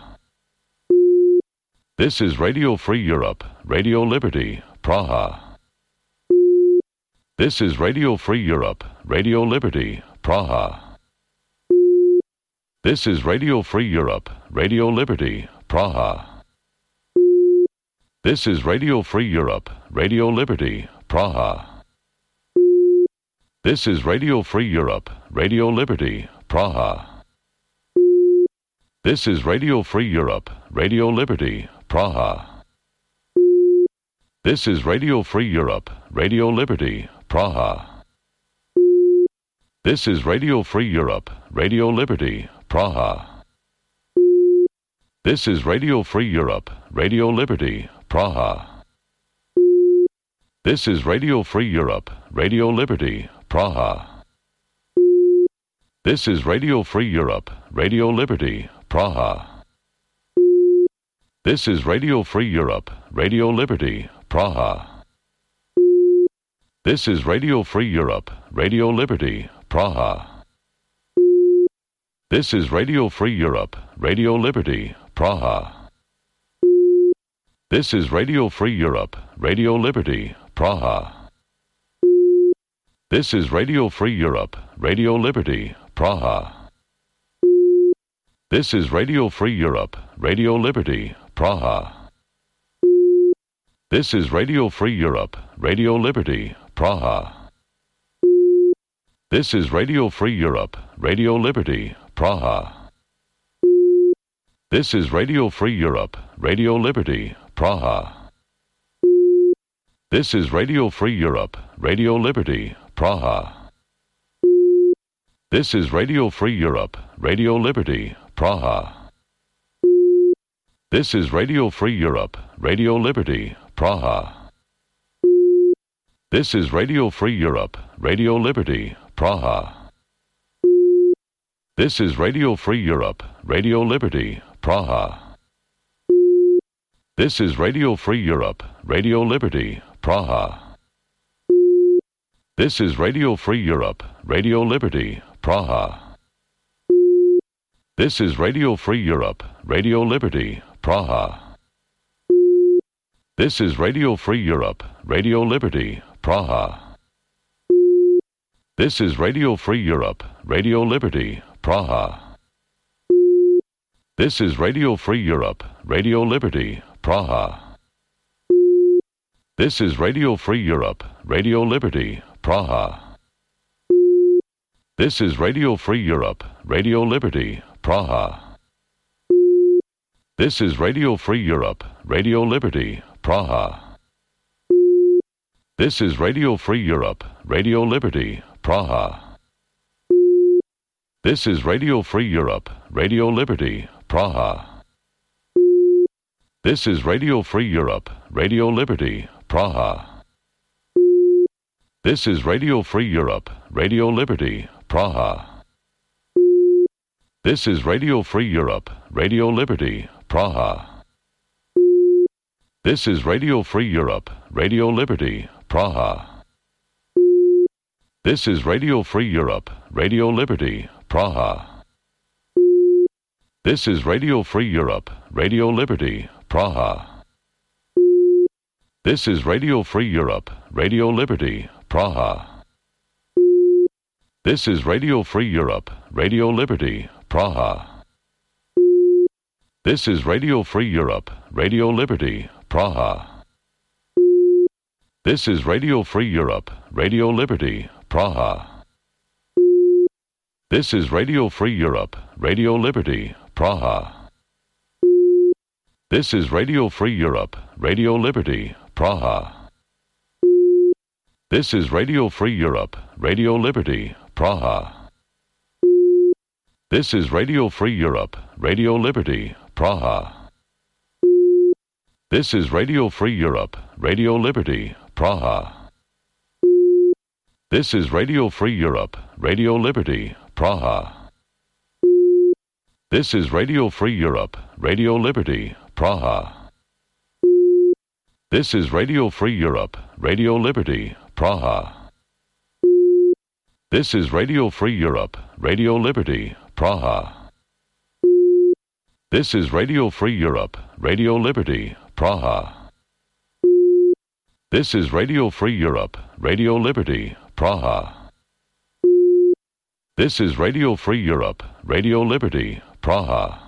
This is Radio Free Europe, Radio Liberty, Praha. This is Radio Free Europe, Radio Liberty, Praha. This is Radio Free Europe, Radio Liberty, Praha. This is Radio Free Europe, Radio Liberty, Praha. This is Radio Free Europe, Radio Liberty, Praha. This is Radio Free Europe, Radio Liberty, Praha. This is Radio Free Europe, Radio Liberty, Praha. This is Radio Free Europe, Radio Liberty, Praha. This is Radio Free Europe, Radio Liberty, Praha. This is Radio Free Europe, Radio Liberty, Praha. This is Radio Free Europe, Radio Liberty, Praha. This is Radio Free Europe, Radio Liberty, Praha. This is Radio Free Europe, Radio Liberty, Praha. This is Radio Free Europe, Radio Liberty, Praha. This is Radio Free Europe, Radio Liberty, Praha. This is Radio Free Europe, Radio Liberty, Praha. This is Radio Free Europe, Radio Liberty, Praha. This is Radio Free Europe, Radio Liberty, Praha. This is Radio Free Europe, Radio Liberty, Praha. This is Radio Free Europe, Radio Liberty, Praha. This is Radio Free Europe, Radio Liberty, Praha. This is Radio Free Europe, Radio Liberty, Praha. This is Radio Free Europe, Radio Liberty, Praha. This is Radio Free Europe, Radio Liberty, Praha. This is Radio Free Europe, Radio Liberty, Praha. This is Radio Free Europe, Radio Liberty, Praha. This is Radio Free Europe, Radio Liberty, Praha. This is Radio Free Europe, Radio Liberty, Praha. This is Radio Free Europe, Radio Liberty, Praha. This is Radio Free Europe, Radio Liberty, Praha. This is Radio Free Europe, Radio Liberty, Praha. This is Radio Free Europe, Radio Liberty, Praha. This is Radio Free Europe, Radio Liberty, Praha. This is Radio Free Europe, Radio Liberty, Praha. This is Radio Free Europe, Radio Liberty, Praha. This is Radio Free Europe, Radio Liberty, Praha. This is Radio Free Europe, Radio Liberty, Praha. This is Radio Free Europe, Radio Liberty, Praha. This is Radio Free Europe, Radio Liberty, Praha. This is Radio Free Europe, Radio Liberty, Praha. This is Radio Free Europe, Radio Liberty, Praha. This is Radio Free Europe, Radio Liberty, Praha. This is Radio Free Europe, Radio Liberty, Praha. This is Radio Free Europe, Radio Liberty, Praha. This is Radio Free Europe, Radio Liberty, Praha. This is Radio Free Europe, Radio Liberty, Praha. This is Radio Free Europe, Radio Liberty, Praha. This is Radio Free Europe, Radio Liberty, Praha. This is Radio Free Europe, Radio Liberty, Praha. This is Radio Free Europe, Radio Liberty, Praha. This is Radio Free Europe, Radio Liberty, Praha. This is Radio Free Europe, Radio Liberty, Praha. This is Radio Free Europe, Radio Liberty, Praha. This is Radio Free Europe, Radio Liberty, Praha. This is Radio Free Europe, Radio Liberty, Praha. This is Radio Free Europe, Radio Liberty, Praha. This is Radio Free Europe, Radio Liberty, Praha. This is Radio Free Europe, Radio Liberty, Praha.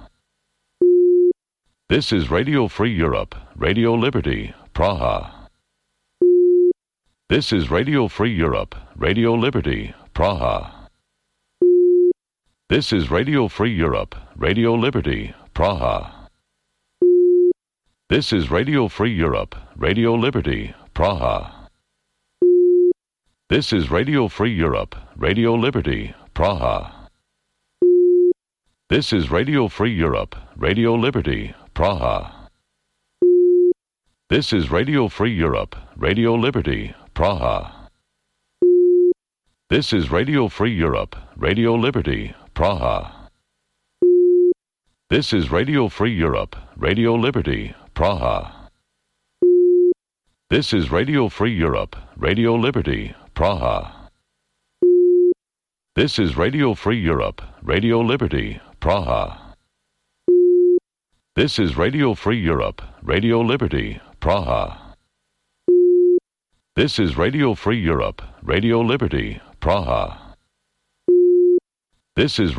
This is Radio Free Europe, Radio Liberty, Praha. This is Radio Free Europe, Radio Liberty, Praha. This is Radio Free Europe, Radio Liberty, Praha. This is Radio Free Europe, Radio Liberty, Praha. This is Radio Free Europe, Radio Liberty, Praha. This is Radio Free Europe, Radio Liberty, Praha. This is Radio Free Europe, Radio Liberty, Praha. This is Radio Free Europe, Radio Liberty, Praha. This is Radio Free Europe, Radio Liberty, Praha. This is Radio Free Europe, Radio Liberty, Praha. This is Radio Free Europe, Radio Liberty, Praha. This is Radio Free Europe, Radio Liberty, Praha. This is Radio Free Europe, Radio Liberty, Praha. This is